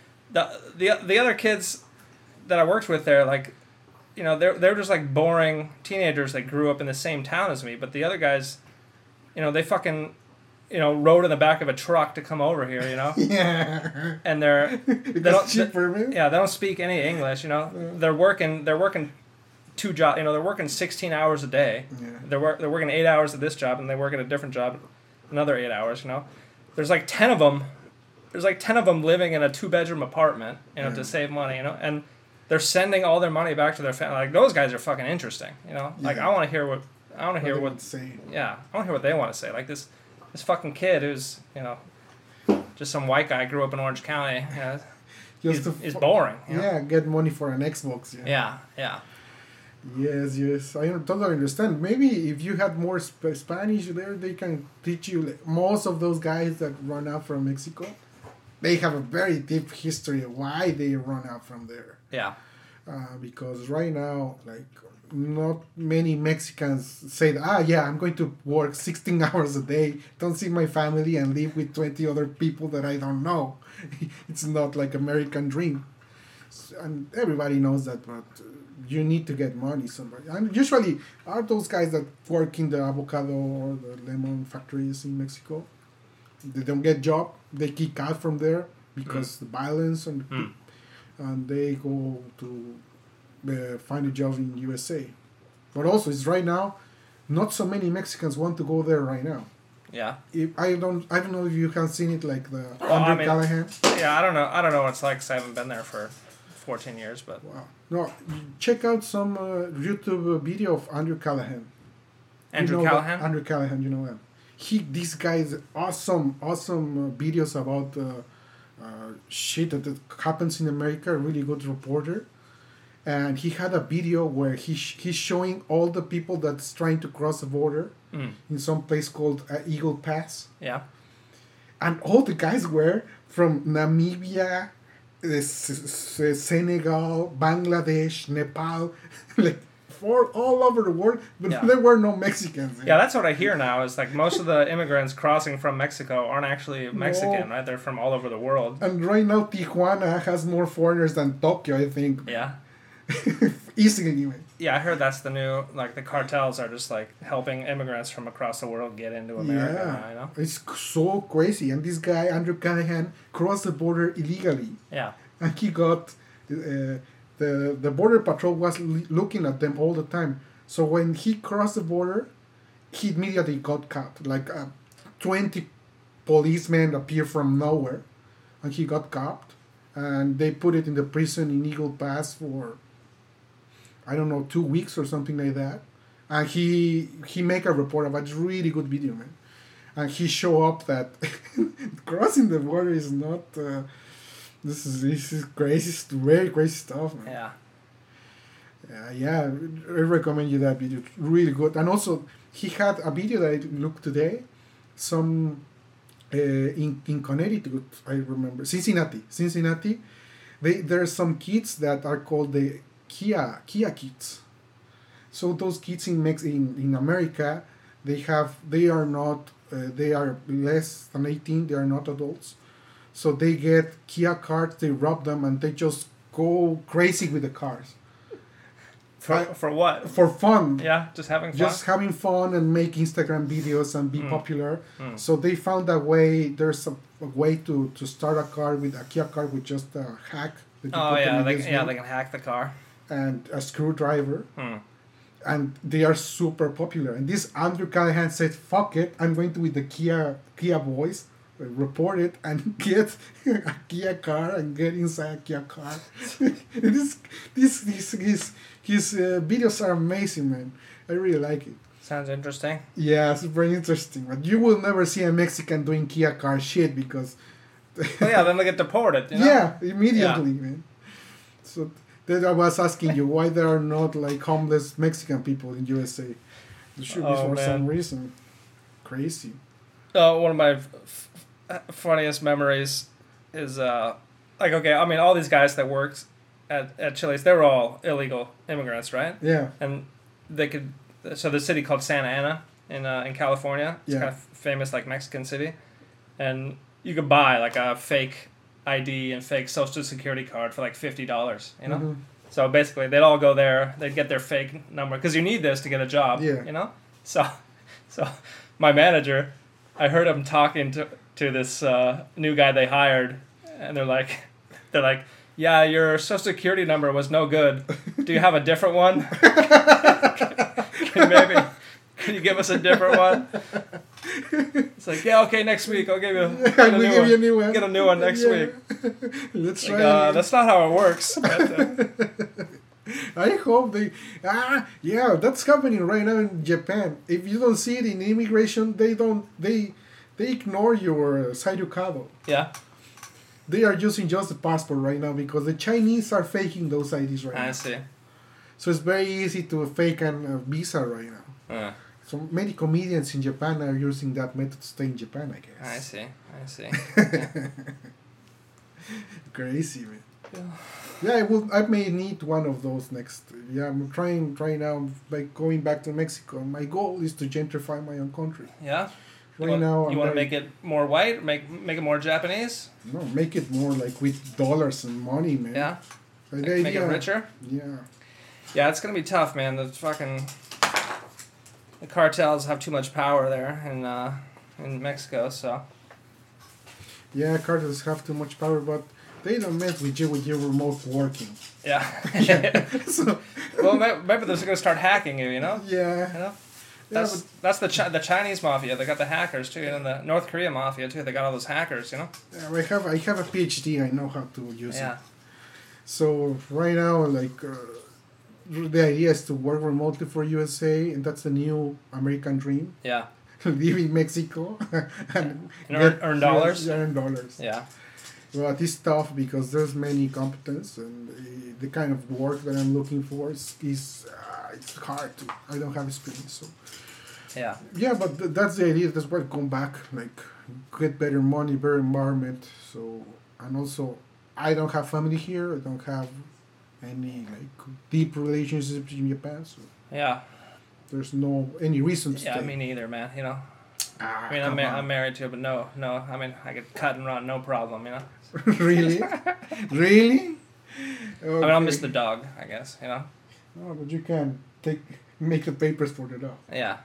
the other kids that I worked with there, like, you know, they're just like boring teenagers that grew up in the same town as me. But the other guys, you know, they fucking, you know, rode in the back of a truck to come over here, you know. Yeah. And they don't cheaper, man. Yeah, they don't speak any English, you know. Yeah. They're working 2 jobs, you know, they're working 16 hours a day. Yeah. They're working 8 hours at this job, and they work at a different job another 8 hours, you know. There's like 10 of them. There's like 10 of them living in a 2-bedroom apartment, you know, to save money, you know. And they're sending all their money back to their family. Like, those guys are fucking interesting, you know. Like, I want to hear what they want to say. Yeah, I want to hear what they want to say. Like this fucking kid who's, you know, just some white guy grew up in Orange County. You know, he's boring. You know? Yeah, get money for an Xbox. Yeah. Yes. I totally understand. Maybe if you had more Spanish there, they can teach you. Like, most of those guys that run out from Mexico, they have a very deep history of why they run out from there. Yeah. because right now, like, not many Mexicans say that, yeah, I'm going to work 16 hours a day, don't see my family, and live with 20 other people that I don't know. It's not like American dream. And everybody knows that, but you need to get money somebody. And usually are those guys that work in the avocado or the lemon factories in Mexico. They don't get job, they kick out from there because the violence and they go to find a job in USA. But also, it's right now, not so many Mexicans want to go there right now. Yeah. I don't know if you have seen it, like the Andrew Callahan. Yeah, I don't know what it's like because I haven't been there for 14 years, but wow. No, check out some YouTube video of Andrew Callahan. Andrew Callahan. Andrew Callahan, you know him. This guy's awesome videos about shit that happens in America. A really good reporter. And he had a video where he's showing all the people that's trying to cross the border in some place called Eagle Pass. Yeah. And all the guys were from Namibia, Senegal, Bangladesh, Nepal, like all over the world, but there were no Mexicans. Yeah, that's what I hear now, is like most of the immigrants crossing from Mexico aren't actually Mexican, right? They're from all over the world. And right now, Tijuana has more foreigners than Tokyo, I think. Yeah. Easily, man. Yeah, I heard that's the new, like, the cartels are just, like, helping immigrants from across the world get into America. Yeah, you know? It's so crazy. And this guy, Andrew Callahan, crossed the border illegally. Yeah. And he got... the border patrol was looking at them all the time. So when he crossed the border, he immediately got caught. Like, 20 policemen appeared from nowhere. And he got caught. And they put it in the prison in Eagle Pass for... I don't know, 2 weeks or something like that. And he make a report about it. It's a really good video, man. And he show up that crossing the border is not... this is crazy, very crazy stuff, man. Yeah. Yeah, I recommend you that video. It's really good. And also, he had a video that I looked today. In Connecticut, I remember. Cincinnati. There's some kids that are called the Kia kids. So those kids in America, they are less than 18. They are not adults. So they get Kia cars. They rob them and they just go crazy with the cars. For what? For fun. Yeah, just having fun. Just having fun and make Instagram videos and be popular. So they found a way. There's a way to start a car with a Kia car with just a hack. They can hack the car. And a screwdriver. And they are super popular. And this Andrew Callahan said, "Fuck it, I'm going to with the Kia boys." Report it and get a Kia car and get inside a Kia car. His videos are amazing, man. I really like it. Sounds interesting. Yeah, it's very interesting. But you will never see a Mexican doing Kia car shit because... then they get deported, you know? Yeah, immediately, man. So then I was asking you why there are not like homeless Mexican people in USA. There should be for some reason. Crazy. One of my funniest memories is all these guys that worked at Chili's, they were all illegal immigrants, right? Yeah. And so the city called Santa Ana in California, it's kind of famous, like, Mexican city, and you could buy like a fake ID and fake social security card for like $50, you know? Mm-hmm. So basically they'd all go there, they'd get their fake number because you need this to get a job, you know? So my manager, I heard him talking to this new guy they hired, and they're like, yeah, your social security number was no good. Do you have a different one? Can you give us a different one? It's like, yeah, okay, next week I'll give you a new one. Get a new one next week. Let's try. That's not how it works. But, I hope that's happening right now in Japan. If you don't see it in immigration, they ignore your Sairukado. Yeah. They are using just the passport right now because the Chinese are faking those IDs right now. I see. So it's very easy to fake a visa right now. So many comedians in Japan are using that method to stay in Japan, I guess. I see. Yeah. Crazy, man. Yeah, I may need one of those next. Yeah, I'm trying now by going back to Mexico. My goal is to gentrify my own country. Yeah. Right now, you want to make it more white? Make it more Japanese? No, make it more like with dollars and money, man. Yeah. Like make it richer. Yeah. Yeah, it's gonna be tough, man. The cartels have too much power there in Mexico, so. Yeah, cartels have too much power, but they don't mess with you when you're remote working. Yeah. So, well, maybe they're gonna start hacking you, you know? Yeah. You know? That's the Chinese mafia. They got the hackers too, and the North Korea mafia too. They got all those hackers, you know. Yeah, I have a PhD. I know how to use it. So right now, like, the idea is to work remotely for USA, and that's the new American dream. Yeah. Live in Mexico and earn dollars. Earn dollars. Yeah. Well, it's tough because there's many competence, and the kind of work that I'm looking for is it's hard to. I don't have experience, so. Yeah. Yeah, but that's the idea. That's why I come back, like, get better money, better environment. So, and also, I don't have family here. I don't have any like deep relationships in Japan. So. Yeah. There's any reason to stay. Yeah, me neither, man. You know. I mean, I'm married to, but no. I mean, I could cut and run, no problem. You know. Really? Really? Okay. I mean, I'll miss the dog, I guess. You know. No, but you can make the papers for the dog. Yeah.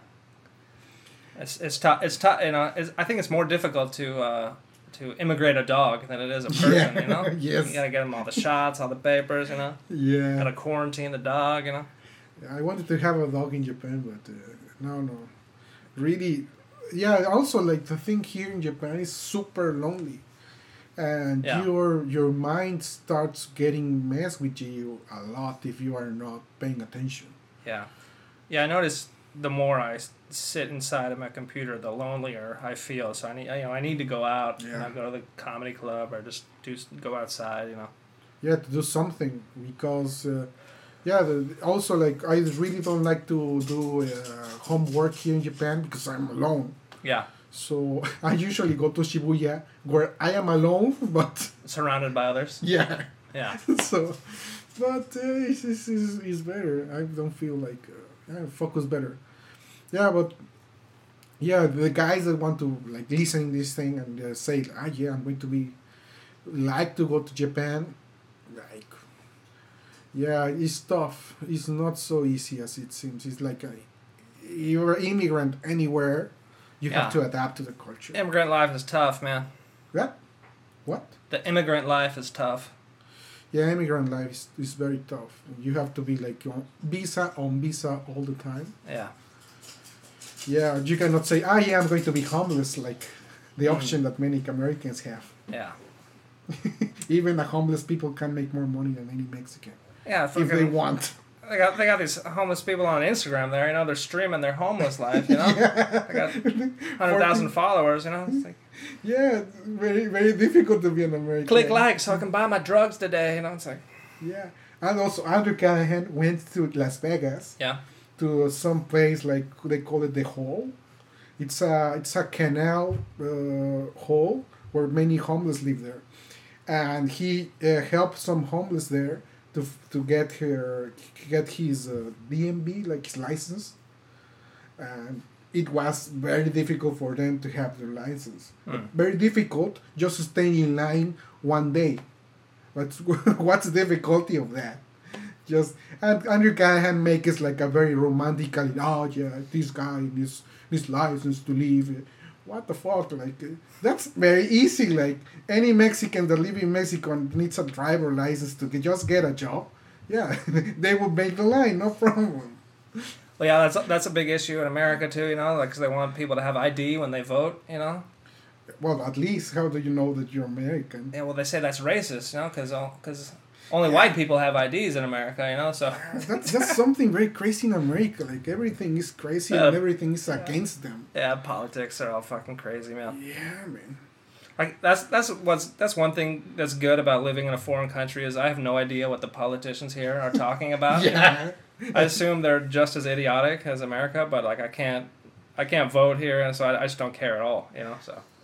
It's tough. It's tough. You know. I think it's more difficult to immigrate a dog than it is a person. Yeah. You know. Yes. You gotta get them all the shots, all the papers. You know. Yeah. Gotta quarantine the dog. You know. I wanted to have a dog in Japan, but no. Really, yeah. Also, like the thing here in Japan is super lonely, and your mind starts getting messed with you a lot if you are not paying attention. Yeah, I notice the more I sit inside of my computer, the lonelier I feel. So I need to go out. Yeah. Go to the comedy club or just go outside. You know. Yeah, to do something because. Also, like, I really don't like to do homework here in Japan because I'm alone. Yeah. So I usually go to Shibuya where I am alone, but... surrounded by others. Yeah. Yeah. So, but it's better. I don't feel like... I focus better. Yeah, but... Yeah, the guys that want to, like, listen to this thing and say, I'm going to like to go to Japan, like... Yeah, it's tough. It's not so easy as it seems. It's like you're an immigrant anywhere. You have to adapt to the culture. Immigrant life is tough, man. Yeah? What? The immigrant life is tough. Yeah, immigrant life is very tough. You have to be like on visa all the time. Yeah. Yeah, you cannot say, I'm going to be homeless, like the option that many Americans have. Yeah. Even a homeless people can make more money than any Mexican. Yeah, if they want. They got these homeless people on Instagram there, you know, they're streaming their homeless life, you know. Yeah. They got 100,000 followers, you know. It's like, yeah, very, very difficult to be an American. Click like so I can buy my drugs today, you know. It's like. Yeah, and also Andrew Callahan went to Las Vegas. Yeah. To some place like they call it the Hole. It's a canal hole where many homeless live there, and he helped some homeless there to get his DMV, like his license, and it was very difficult for them to have their license. Very difficult just to stay in line one day. What's the difficulty of that? Just and Andrew Callahan make it like a very romantically, this guy needs license to leave. What the fuck? Like, that's very easy. Like, any Mexican that live in Mexico and needs a driver license to just get a job, they will make the line, no problem. Well, yeah, that's a big issue in America too, you know, like, 'cause they want people to have ID when they vote, you know. Well, at least, how do you know that you're American? Yeah, well, they say that's racist, you know, because only white people have IDs in America, you know, so... That's something very crazy in America. Like, everything is crazy and everything is against them. Yeah, politics are all fucking crazy, man. Yeah, man. Like, that's one thing that's good about living in a foreign country is I have no idea what the politicians here are talking about. Yeah. I assume they're just as idiotic as America, but, like, I can't vote here, and so I just don't care at all, you know, so...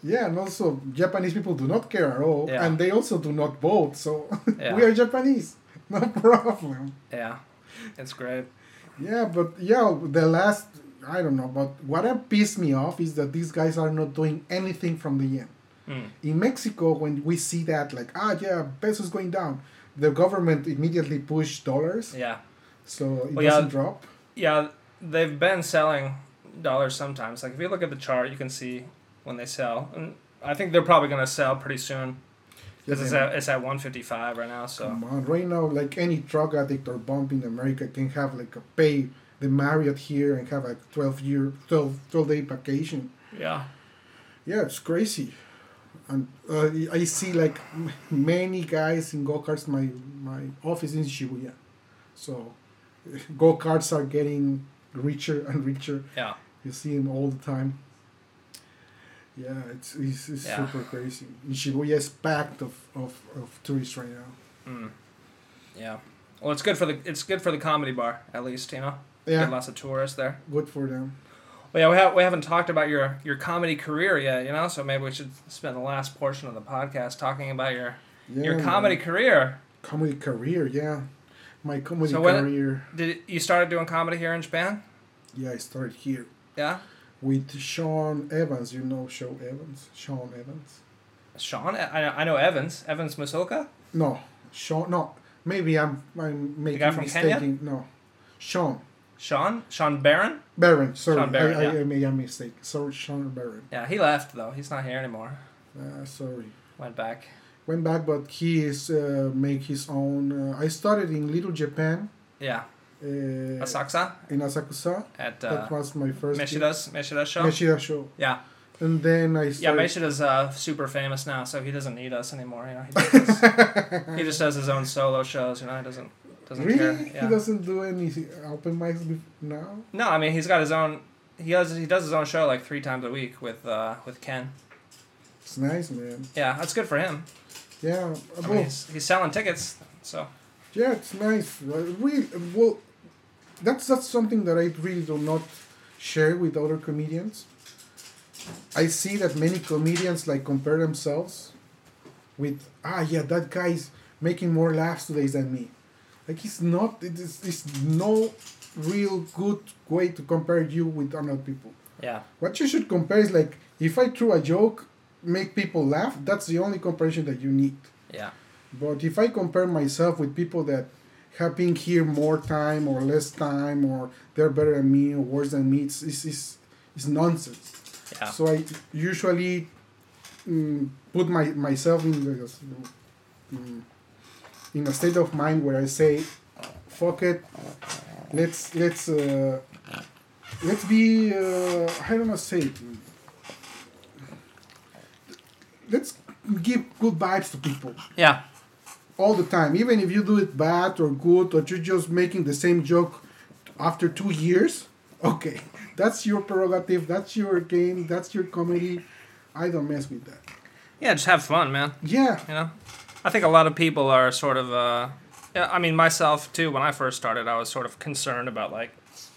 Yeah, and also Japanese people do not care at all, and they also do not vote. So we are Japanese, no problem. Yeah, it's great. Yeah, but the last I don't know, but what pissed me off is that these guys are not doing anything from the yen. In Mexico, when we see that, like, peso's going down, the government immediately push dollars. Yeah. So it doesn't drop. Yeah, they've been selling dollars sometimes. Like, if you look at the chart, you can see when they sell. And I think they're probably going to sell pretty soon. Because it's at 155 right now, so... Come on, right now, like, any drug addict or bump in America can have, like, pay the Marriott here and have a 12-day vacation. Yeah. Yeah, it's crazy. And I see, like, many guys in go-karts. My office in Shibuya. So, go-karts are getting richer and richer. Yeah. You see them all the time. Yeah, it's super crazy. And Shibuya is packed of tourists right now. Yeah. Well, it's good for the comedy bar, at least, you know? Yeah. Get lots of tourists there. Good for them. Well, yeah, we haven't talked about your comedy career yet, you know? So maybe we should spend the last portion of the podcast talking about your comedy career. Comedy career, yeah. My comedy career. You started doing comedy here in Japan? Yeah, I started here. Yeah? With Sean Evans, you know Sean Evans? Sean? I know Evans. Evans Musoka? No. Sean, no. Maybe I'm making the guy from mistaking. Kenya? No. Sean. Sean Barron? Barron, sorry. Sean Barron, I made a mistake. Sorry, Sean Barron. Yeah, he left, though. He's not here anymore. Sorry. Went back, but he is make his own... I started in Little Japan. Yeah. Asakusa? In Asakusa. That was my first... Meshida's show? Meshida show. Yeah. And then I started... Yeah, Meshida's super famous now, so he doesn't need us anymore. You know, he just does his own solo shows. You know, he doesn't really? care. Yeah. He doesn't do any open mics now? No, I mean he's got his own. He does his own show like 3 times a week with Ken. It's nice, man. Yeah, that's good for him. Yeah, I mean, he's selling tickets, so. Yeah, it's nice. Well, that's something that I really do not share with other comedians. I see that many comedians like compare themselves with that guy's making more laughs today than me. Like it's no real good way to compare you with other people. Yeah. What you should compare is like if I threw a joke, make people laugh. That's the only comparison that you need. Yeah. But if I compare myself with people that have been here more time or less time, or they're better than me or worse than me, it's nonsense. Yeah. So I usually put myself in a state of mind where I say, "Fuck it, let's be I don't know say it. Let's give good vibes to people." Yeah. All the time, even if you do it bad or good, or you're just making the same joke after 2 years. Okay, that's your prerogative. That's your game. That's your comedy. I don't mess with that. Yeah, just have fun, man. Yeah. You know, I think a lot of people are sort of. Yeah, I mean, myself too. When I first started, I was sort of concerned about like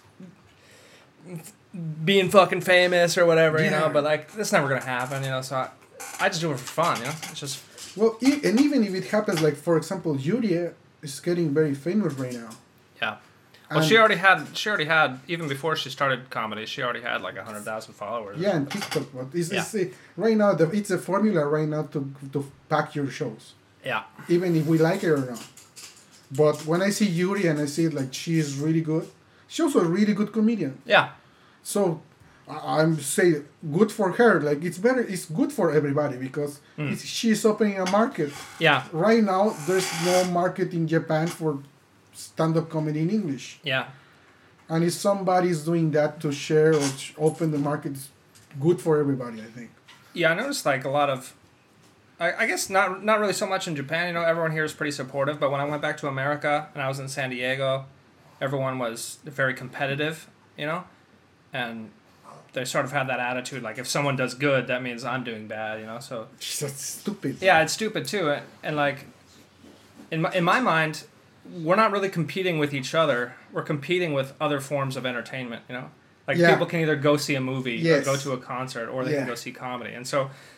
being fucking famous or whatever, you know. But like, that's never gonna happen, you know. So I just do it for fun, you know. It's just. Well, and even if it happens, like for example, Yuria is getting very famous right now. Yeah. Well, she already had even before she started comedy. She already had like 100,000 followers. Yeah, and TikTok. But it's right now it's a formula right now to pack your shows. Yeah. Even if we like it or not. But when I see Yuri and I see like she is really good, she's also a really good comedian. Yeah. So I'm saying good for her. Like it's good for everybody because she's opening a market. Yeah. Right now, there's no market in Japan for stand-up comedy in English. Yeah. And if somebody's doing that to share or open the market, it's good for everybody, I think. Yeah, I noticed like a lot of, I guess not really so much in Japan. You know, everyone here is pretty supportive. But when I went back to America and I was in San Diego, everyone was very competitive. You know, and they sort of had that attitude like if someone does good, that means I'm doing bad. You know, so that's stupid. Yeah, it's stupid too. And like, in my mind, we're not really competing with each other. We're competing with other forms of entertainment, you know? Like, people can either go see a movie or go to a concert, or they can go see comedy. And so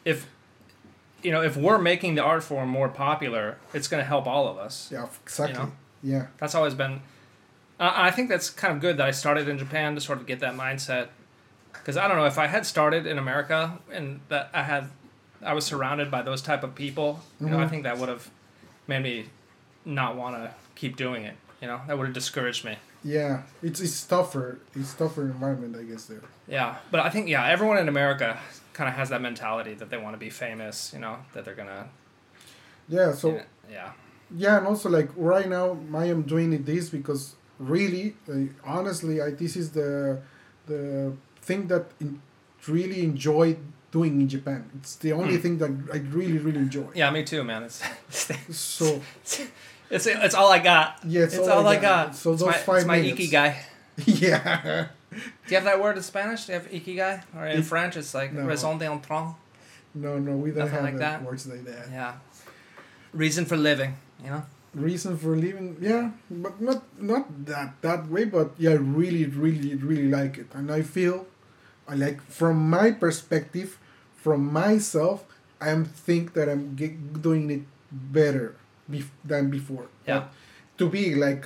if if we're making the art form more popular, it's going to help all of us. Yeah, exactly. Yeah. That's always been... I think that's kind of good that I started in Japan to sort of get that mindset. Because I don't know, if I had started in America and that I was surrounded by those type of people, I think that would have made me not want to keep doing it. That would have discouraged me. Yeah, it's tougher. It's tougher environment, I guess, there. Yeah, but I think everyone in America kind of has that mentality that they want to be famous. That they're gonna. Yeah. So. Yeah. Yeah, and also like right now, I am doing this because really, honestly, this is the thing that really enjoy doing in Japan. It's the only thing that I really enjoy. Yeah, me too, man. It's so. It's all I got. Yeah, it's all I got. So those 5 minutes. It's my ikigai. Yeah. Do you have that word in Spanish? Do you have ikigai? Or in French, it's like raison d'être. No, we don't have like that. words like that. Yeah. Reason for living, Reason for living, yeah, but not that way. But yeah, I really like it, and I feel, from my perspective, from myself, I think that I'm doing it better than before. Yeah. But to be like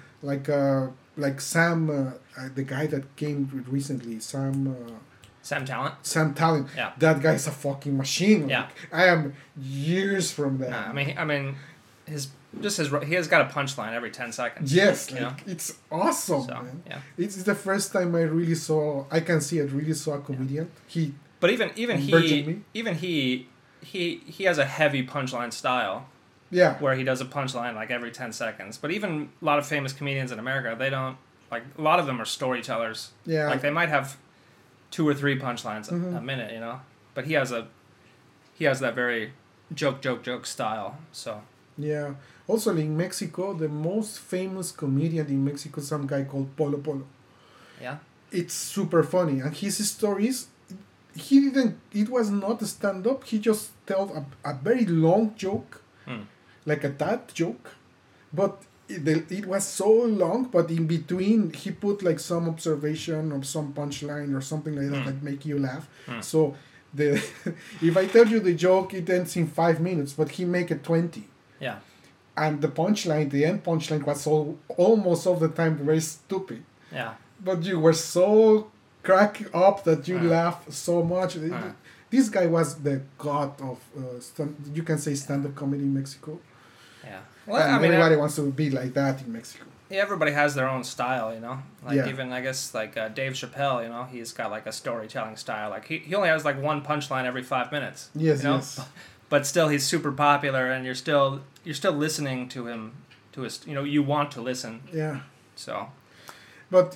Sam, the guy that came recently, Sam Talent. Sam Talent. Yeah. That guy's a fucking machine. Yeah. I am years from that. Nah, I mean, he has got a punchline every 10 seconds. Yes, it's awesome, So, man. yeah. It's the first time I really saw a comedian. But even he has a heavy punchline style. Yeah. Where he does a punchline like every 10 seconds. But even a lot of famous comedians in America, they don't, like, a lot of them are storytellers. Yeah. Like, they might have 2 or 3 punchlines a minute, But he has that very joke style, so. Yeah. Also, in Mexico, the most famous comedian in Mexico is some guy called Polo Polo. Yeah. It's super funny. And his stories, it was not a stand-up. He just told a very long joke. Like a dad joke, but it was so long, but in between he put like some observation of some punchline or something like that make you laugh. So if I tell you the joke, it ends in 5 minutes, but he make it 20. Yeah. And the end punchline was almost all the time very stupid. Yeah. But you were so cracked up that you laugh so much. This guy was the god of you can say stand-up comedy in Mexico. Yeah. Well, everybody wants to be like that in Mexico. Yeah, everybody has their own style, even I guess like Dave Chappelle, he's got like a storytelling style. Like he only has like one punchline every 5 minutes. Yes, yes. But still, he's super popular, and you're still listening to him, to his, you want to listen. Yeah. So. But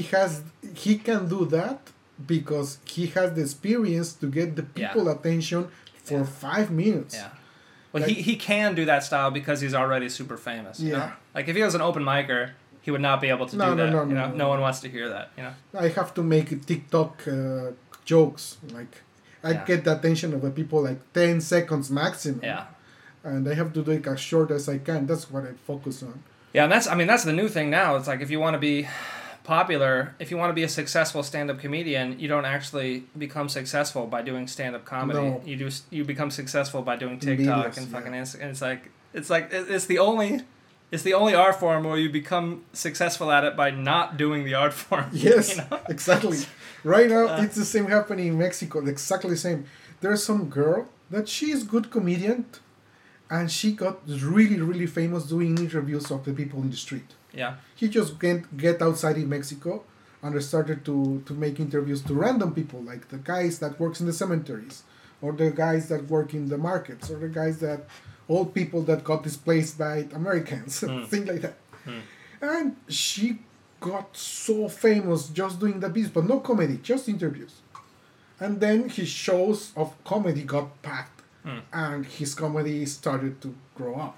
he can do that because he has the experience to get the people attention for 5 minutes. Yeah. Well, he can do that style because he's already super famous. Like if he was an open micer, he would not be able to do that. No one wants to hear that. I have to make TikTok jokes. Like I get the attention of the people like 10 seconds maximum. Yeah. And I have to do it as short as I can. That's what I focus on. Yeah, and that's the new thing now. It's like if you want to be popular, if you want to be a successful stand-up comedian, you don't actually become successful by doing stand-up comedy. No. You become successful by doing TikTok and fucking Instagram. And it's the only art form where you become successful at it by not doing the art form. Yes, exactly. Right now, it's the same happening in Mexico. Exactly the same. There's some girl that she is good comedian, and she got really famous doing interviews of the people in the street. Yeah. He just get outside in Mexico and started to make interviews to random people, like the guys that works in the cemeteries, or the guys that work in the markets, or the guys old people that got displaced by Americans, things like that. And she got so famous just doing the business, but no comedy, just interviews. And then his shows of comedy got packed, and his comedy started to grow up.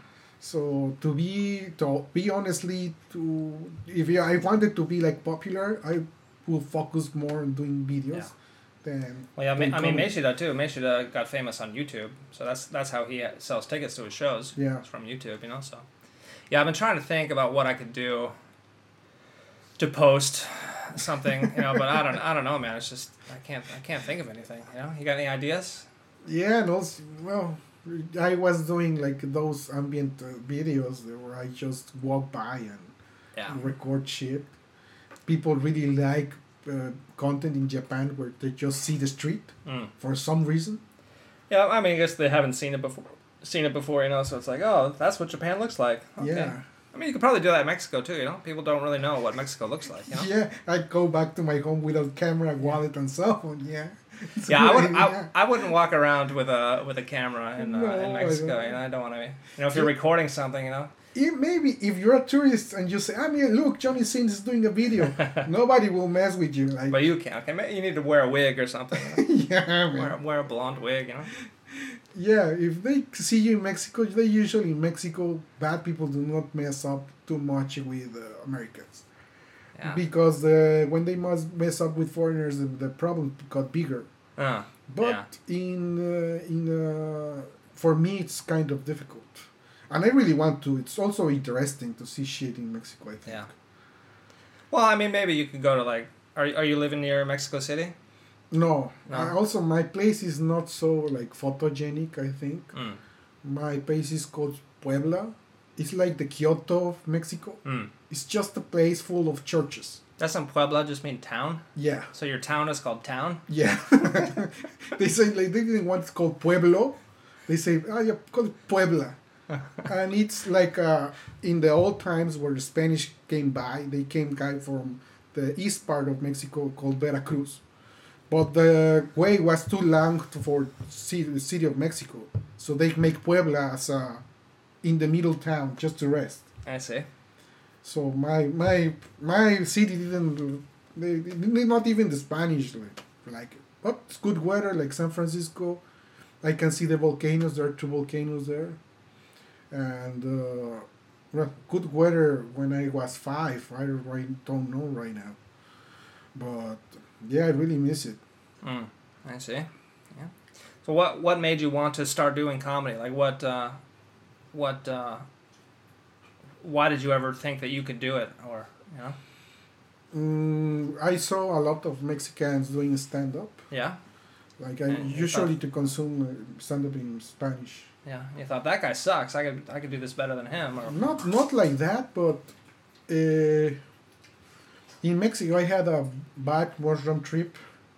So to be honestly, if I wanted to be like popular, I will focus more on doing videos than. Well, yeah, I mean Meshida too. Meshida got famous on YouTube, so that's how he sells tickets to his shows. Yeah, it's from YouTube, So, yeah, I've been trying to think about what I could do to post something, but I don't know, man. It's just I can't think of anything. You got any ideas? Yeah, and also, well, I was doing like those ambient videos where I just walk by and record shit. People really like content in Japan where they just see the street for some reason. Yeah, I mean, I guess they haven't seen it before. So it's like, oh, that's what Japan looks like. Okay. Yeah. I mean, you could probably do that in Mexico too, People don't really know what Mexico looks like, Yeah, I go back to my home without camera, wallet, and cell phone. Yeah. I wouldn't walk around with a camera in Mexico. I don't want to. If you're recording something, Maybe if you're a tourist and you say, look, Johnny Sins is doing a video, nobody will mess with you. Like, but you can. Okay, maybe you need to wear a wig or something. Yeah, man. Wear a blonde wig, Yeah, if they see you in Mexico, in Mexico, bad people do not mess up too much with Americans. Yeah. Because when they must mess up with foreigners, the problem got bigger. But for me, it's kind of difficult. And I really want to. It's also interesting to see shit in Mexico, I think. Yeah. Well, I mean, maybe you could go to, like... Are you living near Mexico City? No. Also, my place is not so like photogenic, I think. My place is called Puebla. It's like the Kyoto of Mexico. It's just a place full of churches. Doesn't Puebla just mean town? Yeah. So your town is called town? Yeah. They say they didn't want it called Pueblo. They say, yeah, call it Puebla. And it's like in the old times where the Spanish came by, they came from the east part of Mexico called Veracruz. But the way was too long for the city of Mexico. So they make Puebla as in the middle town just to rest. I see. So my city didn't, not even the Spanish like it. But it's good weather like San Francisco. I can see the volcanoes. There are 2 volcanoes there. And good weather when I was 5. I don't know right now. But yeah, I really miss it. I see. Yeah. So what made you want to start doing comedy? Like why did you ever think that you could do it, or I saw a lot of Mexicans doing stand up. Yeah. Like I usually to consume stand up in Spanish. Yeah, you thought that guy sucks. I could do this better than him. Or not like that, but in Mexico I had a bad mushroom trip,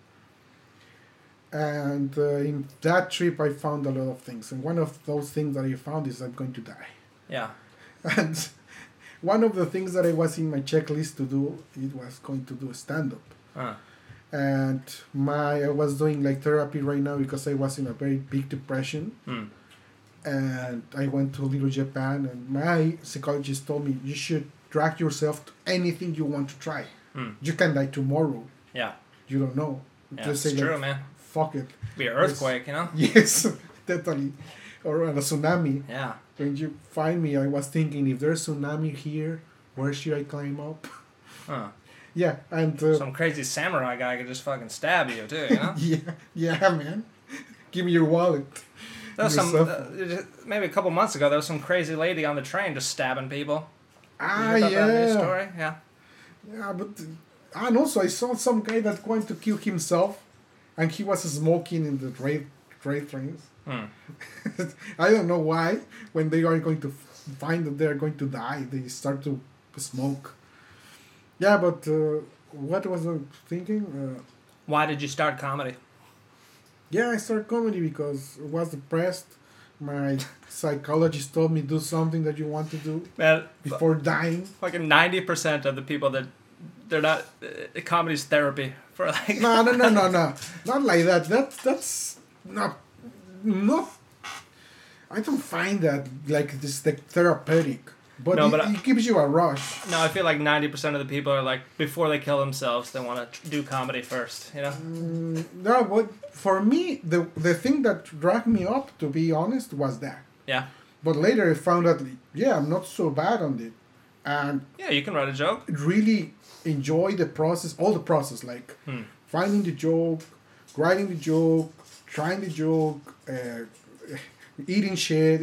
and in that trip I found a lot of things, and one of those things that I found is I'm going to die. Yeah. And one of the things that I was in my checklist to do, it was going to do stand up. And I was doing like therapy right now because I was in a very big depression. And I went to Little Japan, and my psychologist told me you should drag yourself to anything you want to try. You can die tomorrow. Yeah. You don't know. Yeah, just say, true, man. Fuck it. Be an earthquake, Yes, totally. Or a tsunami. Yeah. When you find me, I was thinking, if there's a tsunami here, where should I climb up? Yeah, and... some crazy samurai guy could just fucking stab you, too, Yeah, man. Give me your wallet. There was maybe a couple months ago, there was some crazy lady on the train just stabbing people. Yeah. That story? Yeah. Yeah, but... and also, I saw some guy that wanted to kill himself, and he was smoking in the trade trains. I don't know why. When they are going to find that they are going to die, they start to smoke. Yeah, but what was I thinking? Why did you start comedy? Yeah, I started comedy because I was depressed. My psychologist told me do something that you want to do before dying. Fucking 90% of the people that they're not comedy's therapy for like. No, not like that. That's not. I don't find that like this therapeutic. But it gives you a rush. No, I feel like 90% of the people are like, before they kill themselves, they want to do comedy first, No, but for me, the thing that dragged me up, to be honest, was that. Yeah. But later I found out, I'm not so bad on it. And yeah, you can write a joke. Really enjoy the process, all the process, like finding the joke, writing the joke, trying the joke, eating shit,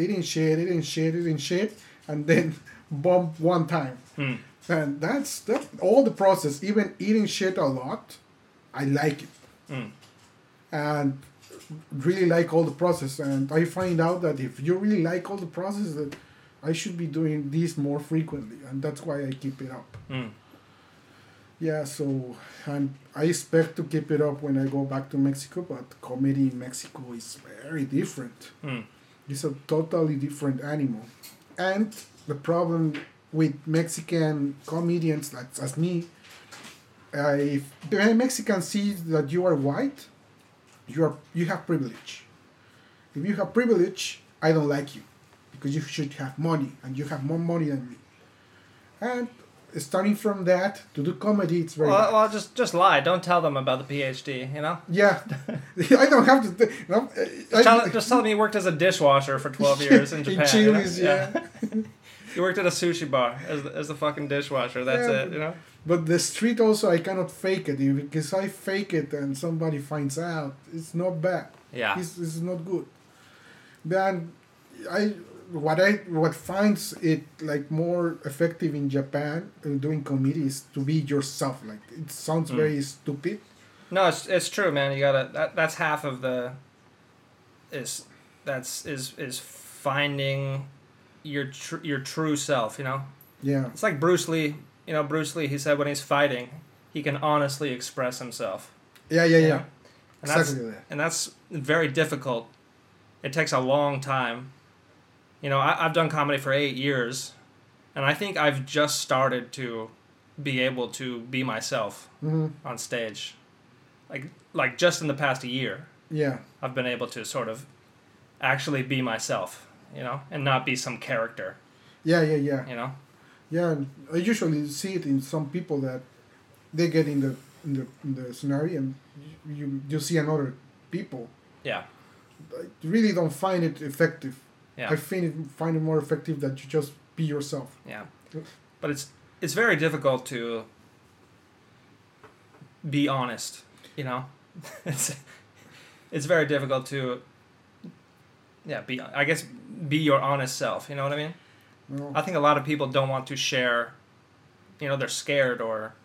and then bump one time. And that's all the process. Even eating shit a lot, I like it. And really like all the process, and I find out that if you really like all the process, that I should be doing this more frequently, and that's why I keep it up. Yeah, so and I expect to keep it up when I go back to Mexico, but comedy in Mexico is very different. It's a totally different animal. And the problem with Mexican comedians like as me, if the Mexican sees that you are white, you have privilege. If you have privilege, I don't like you because you should have money and you have more money than me. And starting from that to do comedy, it's very well, just lie. Don't tell them about the PhD, you know? Yeah. I don't have to... No, just tell them you worked as a dishwasher for 12 years in Japan. In Chili's, you know? Yeah. You worked at a sushi bar as the fucking dishwasher. That's it, you know? But the street also, I cannot fake it. Because I fake it and somebody finds out, it's not bad. Yeah. It's not good. Then what finds it like more effective in Japan doing comedy is to be yourself. Like it sounds very stupid. No, it's true, man. You gotta that's half of the is finding your true self. You know. Yeah. It's like Bruce Lee. You know, Bruce Lee. He said when he's fighting, he can honestly express himself. Yeah. And exactly that. And that's very difficult. It takes a long time. You know, I've done comedy for 8 years, and I think I've just started to be able to be myself on stage. Like just in the past year. Yeah. I've been able to sort of actually be myself, you know, and not be some character. Yeah. You know? Yeah, and I usually see it in some people that they get in the scenario and you see another people. Yeah. I really don't find it effective. Yeah. I find it more effective that you just be yourself. Yeah. But it's very difficult to be honest, you know? It's very difficult to be your honest self, you know what I mean? Well, I think a lot of people don't want to share, you know, they're scared or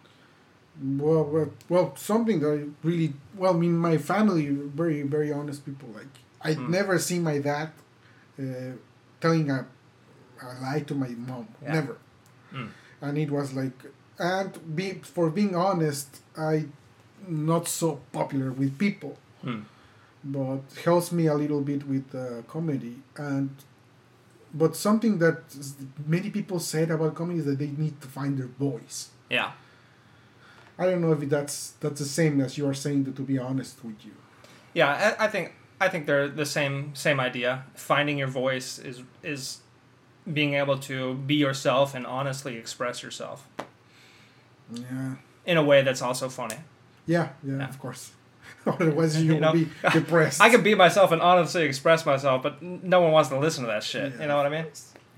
well, something that I really I mean, my family very very honest people. Like I never see my dad telling a lie to my mom. Yeah. Never. And it was like, for being honest, I not so popular with people, but helps me a little bit with comedy. But something that many people said about comedy is that they need to find their voice. Yeah. I don't know if that's the same as you are saying, to be honest with you. Yeah, I think they're the same idea. Finding your voice is being able to be yourself and honestly express yourself. Yeah. In a way that's also funny. Yeah, of course. Otherwise you will be depressed. I can be myself and honestly express myself, but no one wants to listen to that shit. Yeah. You know what I mean?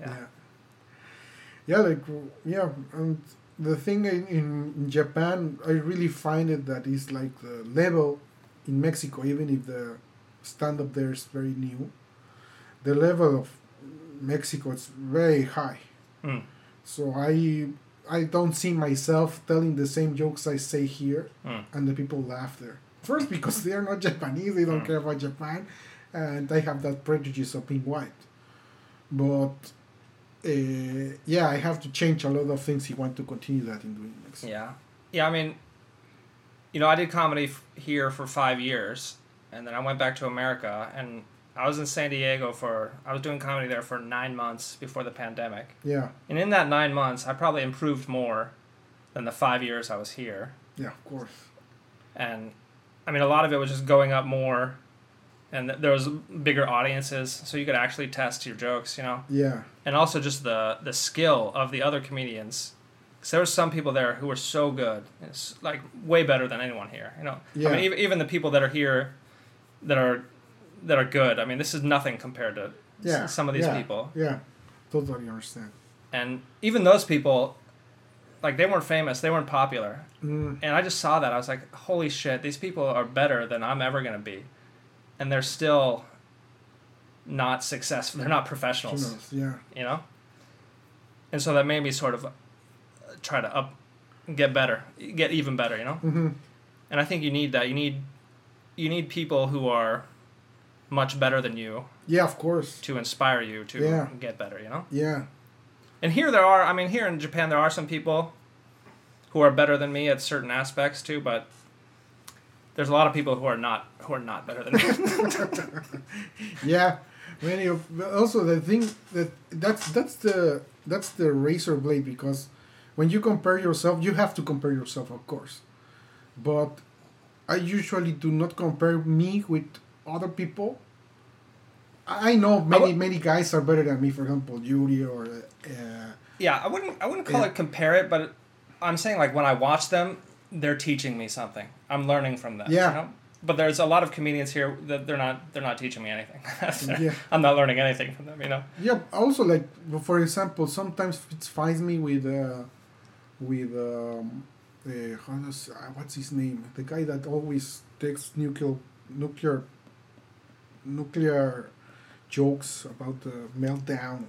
Yeah. And the thing in Japan, I really find it that is like the level in Mexico, even if the stand-up there is very new, the level of Mexico is very high. So I don't see myself telling the same jokes I say here, and the people laugh there. First, because they are not Japanese, they don't care about Japan, and I have that prejudice of being white. But I have to change a lot of things if I want to continue that in doing Mexico. Yeah. I mean, you know, I did comedy here for 5 years, and then I went back to America, and I was in San Diego I was doing comedy there for 9 months before the pandemic. Yeah. And in that 9 months, I probably improved more than the 5 years I was here. Yeah, of course. And, I mean, a lot of it was just going up more, and there was bigger audiences, so you could actually test your jokes, you know? Yeah. And also just the skill of the other comedians. Because there were some people there who were so good. It's like way better than anyone here, you know? Yeah. I mean, even the people that are here that are good. I mean, this is nothing compared to some of these people. Yeah, totally understand. And even those people, like, they weren't famous. They weren't popular. And I just saw that. I was like, holy shit, these people are better than I'm ever going to be. And they're still not successful. They're not professionals. Yeah. You know? And so that made me sort of try to get better. Get even better, you know? Mm-hmm. And I think you need that. You need you need people who are much better than you. Yeah, of course. To inspire you to get better, you know? Yeah. And here here in Japan there are some people who are better than me at certain aspects too, but there's a lot of people who are not better than me. Yeah. Also the thing that's the razor blade, because when you compare yourself, you have to compare yourself, of course. But I usually do not compare me with other people. I know many guys are better than me. For example, Yuri or. Yeah, I wouldn't call it compare it, but I'm saying like when I watch them, they're teaching me something. I'm learning from them. Yeah. You know? But there's a lot of comedians here that they're not teaching me anything. Yeah. I'm not learning anything from them. You know. Yeah. Also, like for example, sometimes it finds me with what's his name? The guy that always takes nuclear jokes about the meltdown.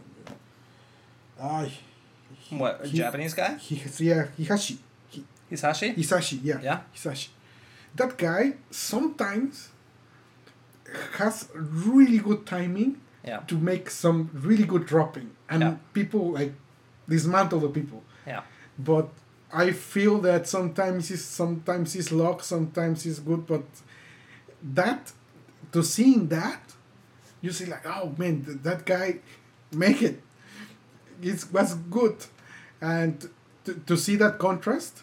What, a Japanese guy? Hisashi. Hisashi? Hisashi, yeah. Yeah? Hisashi. That guy sometimes has really good timing to make some really good dropping. And people like dismantle the people. Yeah. But I feel that sometimes it's luck, sometimes it's good, but seeing that, you see like, oh man, that guy make it. It was good. And to see that contrast,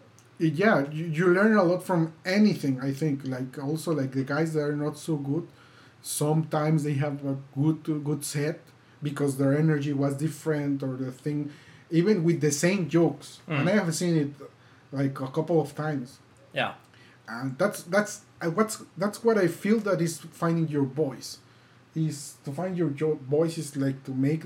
you learn a lot from anything, I think. Like also like the guys that are not so good, sometimes they have a good set because their energy was different, or the thing, even with the same jokes. And I have seen it like a couple of times. Yeah. And that's what I feel that is finding your voice. Is to find your voice is like to make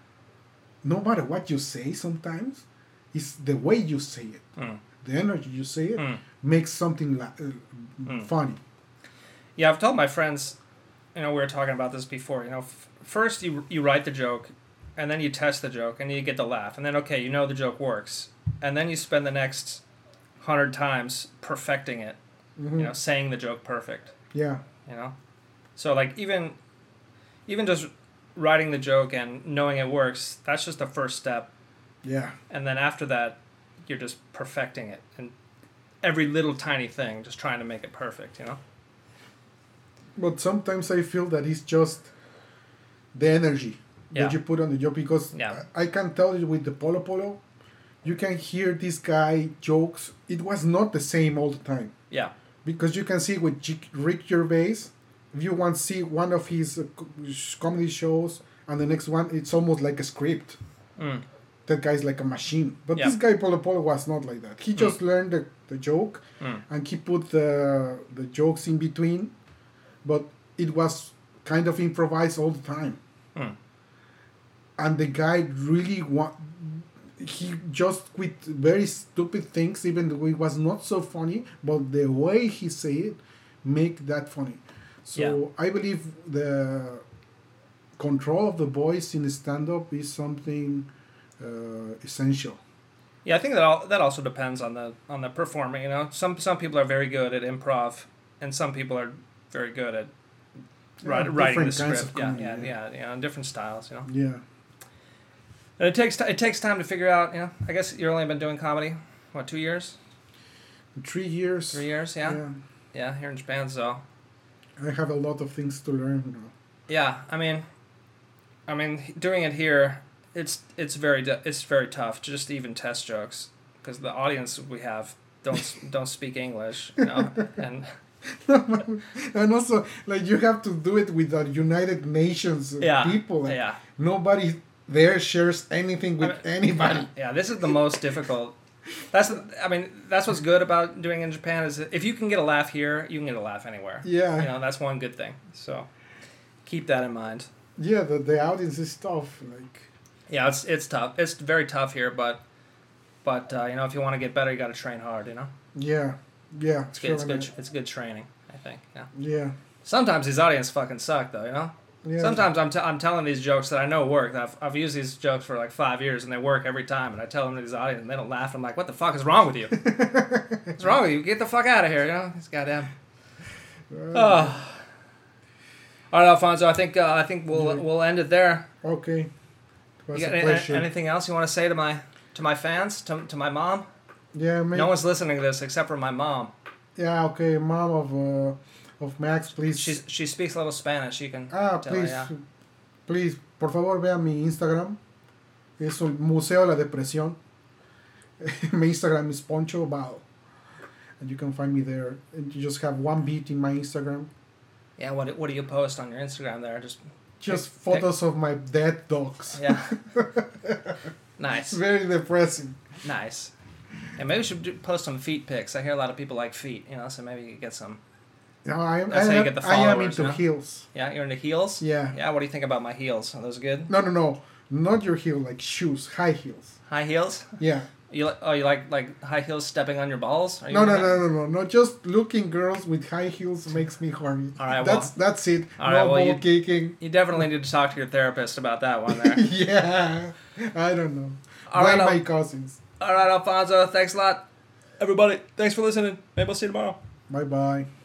no matter what you say sometimes, it's the way you say it. The energy you say it makes something funny. Yeah, I've told my friends, we were talking about this before, first you write the joke, and then you test the joke, and you get the laugh, and then, okay, the joke works. And then you spend the next 100 times perfecting it, saying the joke perfect. Yeah. So, like, even just writing the joke and knowing it works, that's just the first step. Yeah. And then after that, you're just perfecting it. And every little tiny thing, just trying to make it perfect, But sometimes I feel that it's just the energy that you put on the joke, because I can tell you with the Polo Polo, you can hear this guy jokes. It was not the same all the time. Yeah. Because you can see with Rick Gervais, if you want to see one of his comedy shows and the next one, it's almost like a script. That guy's like a machine. But this guy, Polo Polo, was not like that. He just learned the joke and he put the jokes in between. But it was kind of improvised all the time. And the guy really he just with very stupid things, even though it was not so funny, but the way he say it make that funny. So I believe the control of the voice in stand-up is something essential. Yeah, I think that also depends on the performing. Some people are very good at improv, and some people are very good at writing the script. And different styles. Yeah. And it takes time to figure out. I guess you've only been doing comedy, what, 2 years? 3 years. 3 years, yeah. Yeah, here in Japan, so. I have a lot of things to learn. Yeah, I mean, doing it here, it's very tough to just even test jokes, because the audience we have don't speak English, and. And also, like, you have to do it with the United Nations people. Like, nobody there shares anything with anybody. Yeah, this is the most difficult. That's what's good about doing in Japan, is that if you can get a laugh here, you can get a laugh anywhere. Yeah. That's one good thing. So keep that in mind. Yeah, the audience is tough. Like. Yeah, it's tough. It's very tough here, but if you want to get better, you got to train hard. Yeah. Yeah. It's good training, I think. Yeah. Yeah. Sometimes these audiences fucking suck, though. Yeah. Sometimes I'm telling these jokes that I know work. I've used these jokes for like 5 years, and they work every time. And I tell them to these audience, and they don't laugh. I'm like, what the fuck is wrong with you? What's wrong with you? Get the fuck out of here, It's goddamn. All right, Alfonso. I think we'll end it there. Okay. It was You got a pleasure. anything else you want to say to my fans, to my mom? Yeah, maybe. No one's listening to this except for my mom. Yeah, okay, mom of Max, please. She speaks a little Spanish. You can tell please, her, yeah. please, por favor, vean mi Instagram. Es un Museo de la Depresión. My Instagram is Poncho Bao. And you can find me there. And you just have one beat in my Instagram. Yeah, what do you post on your Instagram there? Just photos of my dead dogs. Yeah. Nice. Very depressing. Nice. And maybe we should post some feet pics. I hear a lot of people like feet, so maybe you could get some. No, I am followers, into heels. Yeah, you're into heels? Yeah. Yeah, what do you think about my heels? Are those good? No. Not your heel, like shoes, high heels. High heels? Yeah. You like high heels stepping on your balls? No. Just looking girls with high heels makes me horny. All right, that's it. All no right, ball kicking. You definitely need to talk to your therapist about that one there. Yeah. I don't know. All right, my cousins. All right, Alfonso. Thanks a lot. Everybody, thanks for listening. Maybe we'll see you tomorrow. Bye-bye.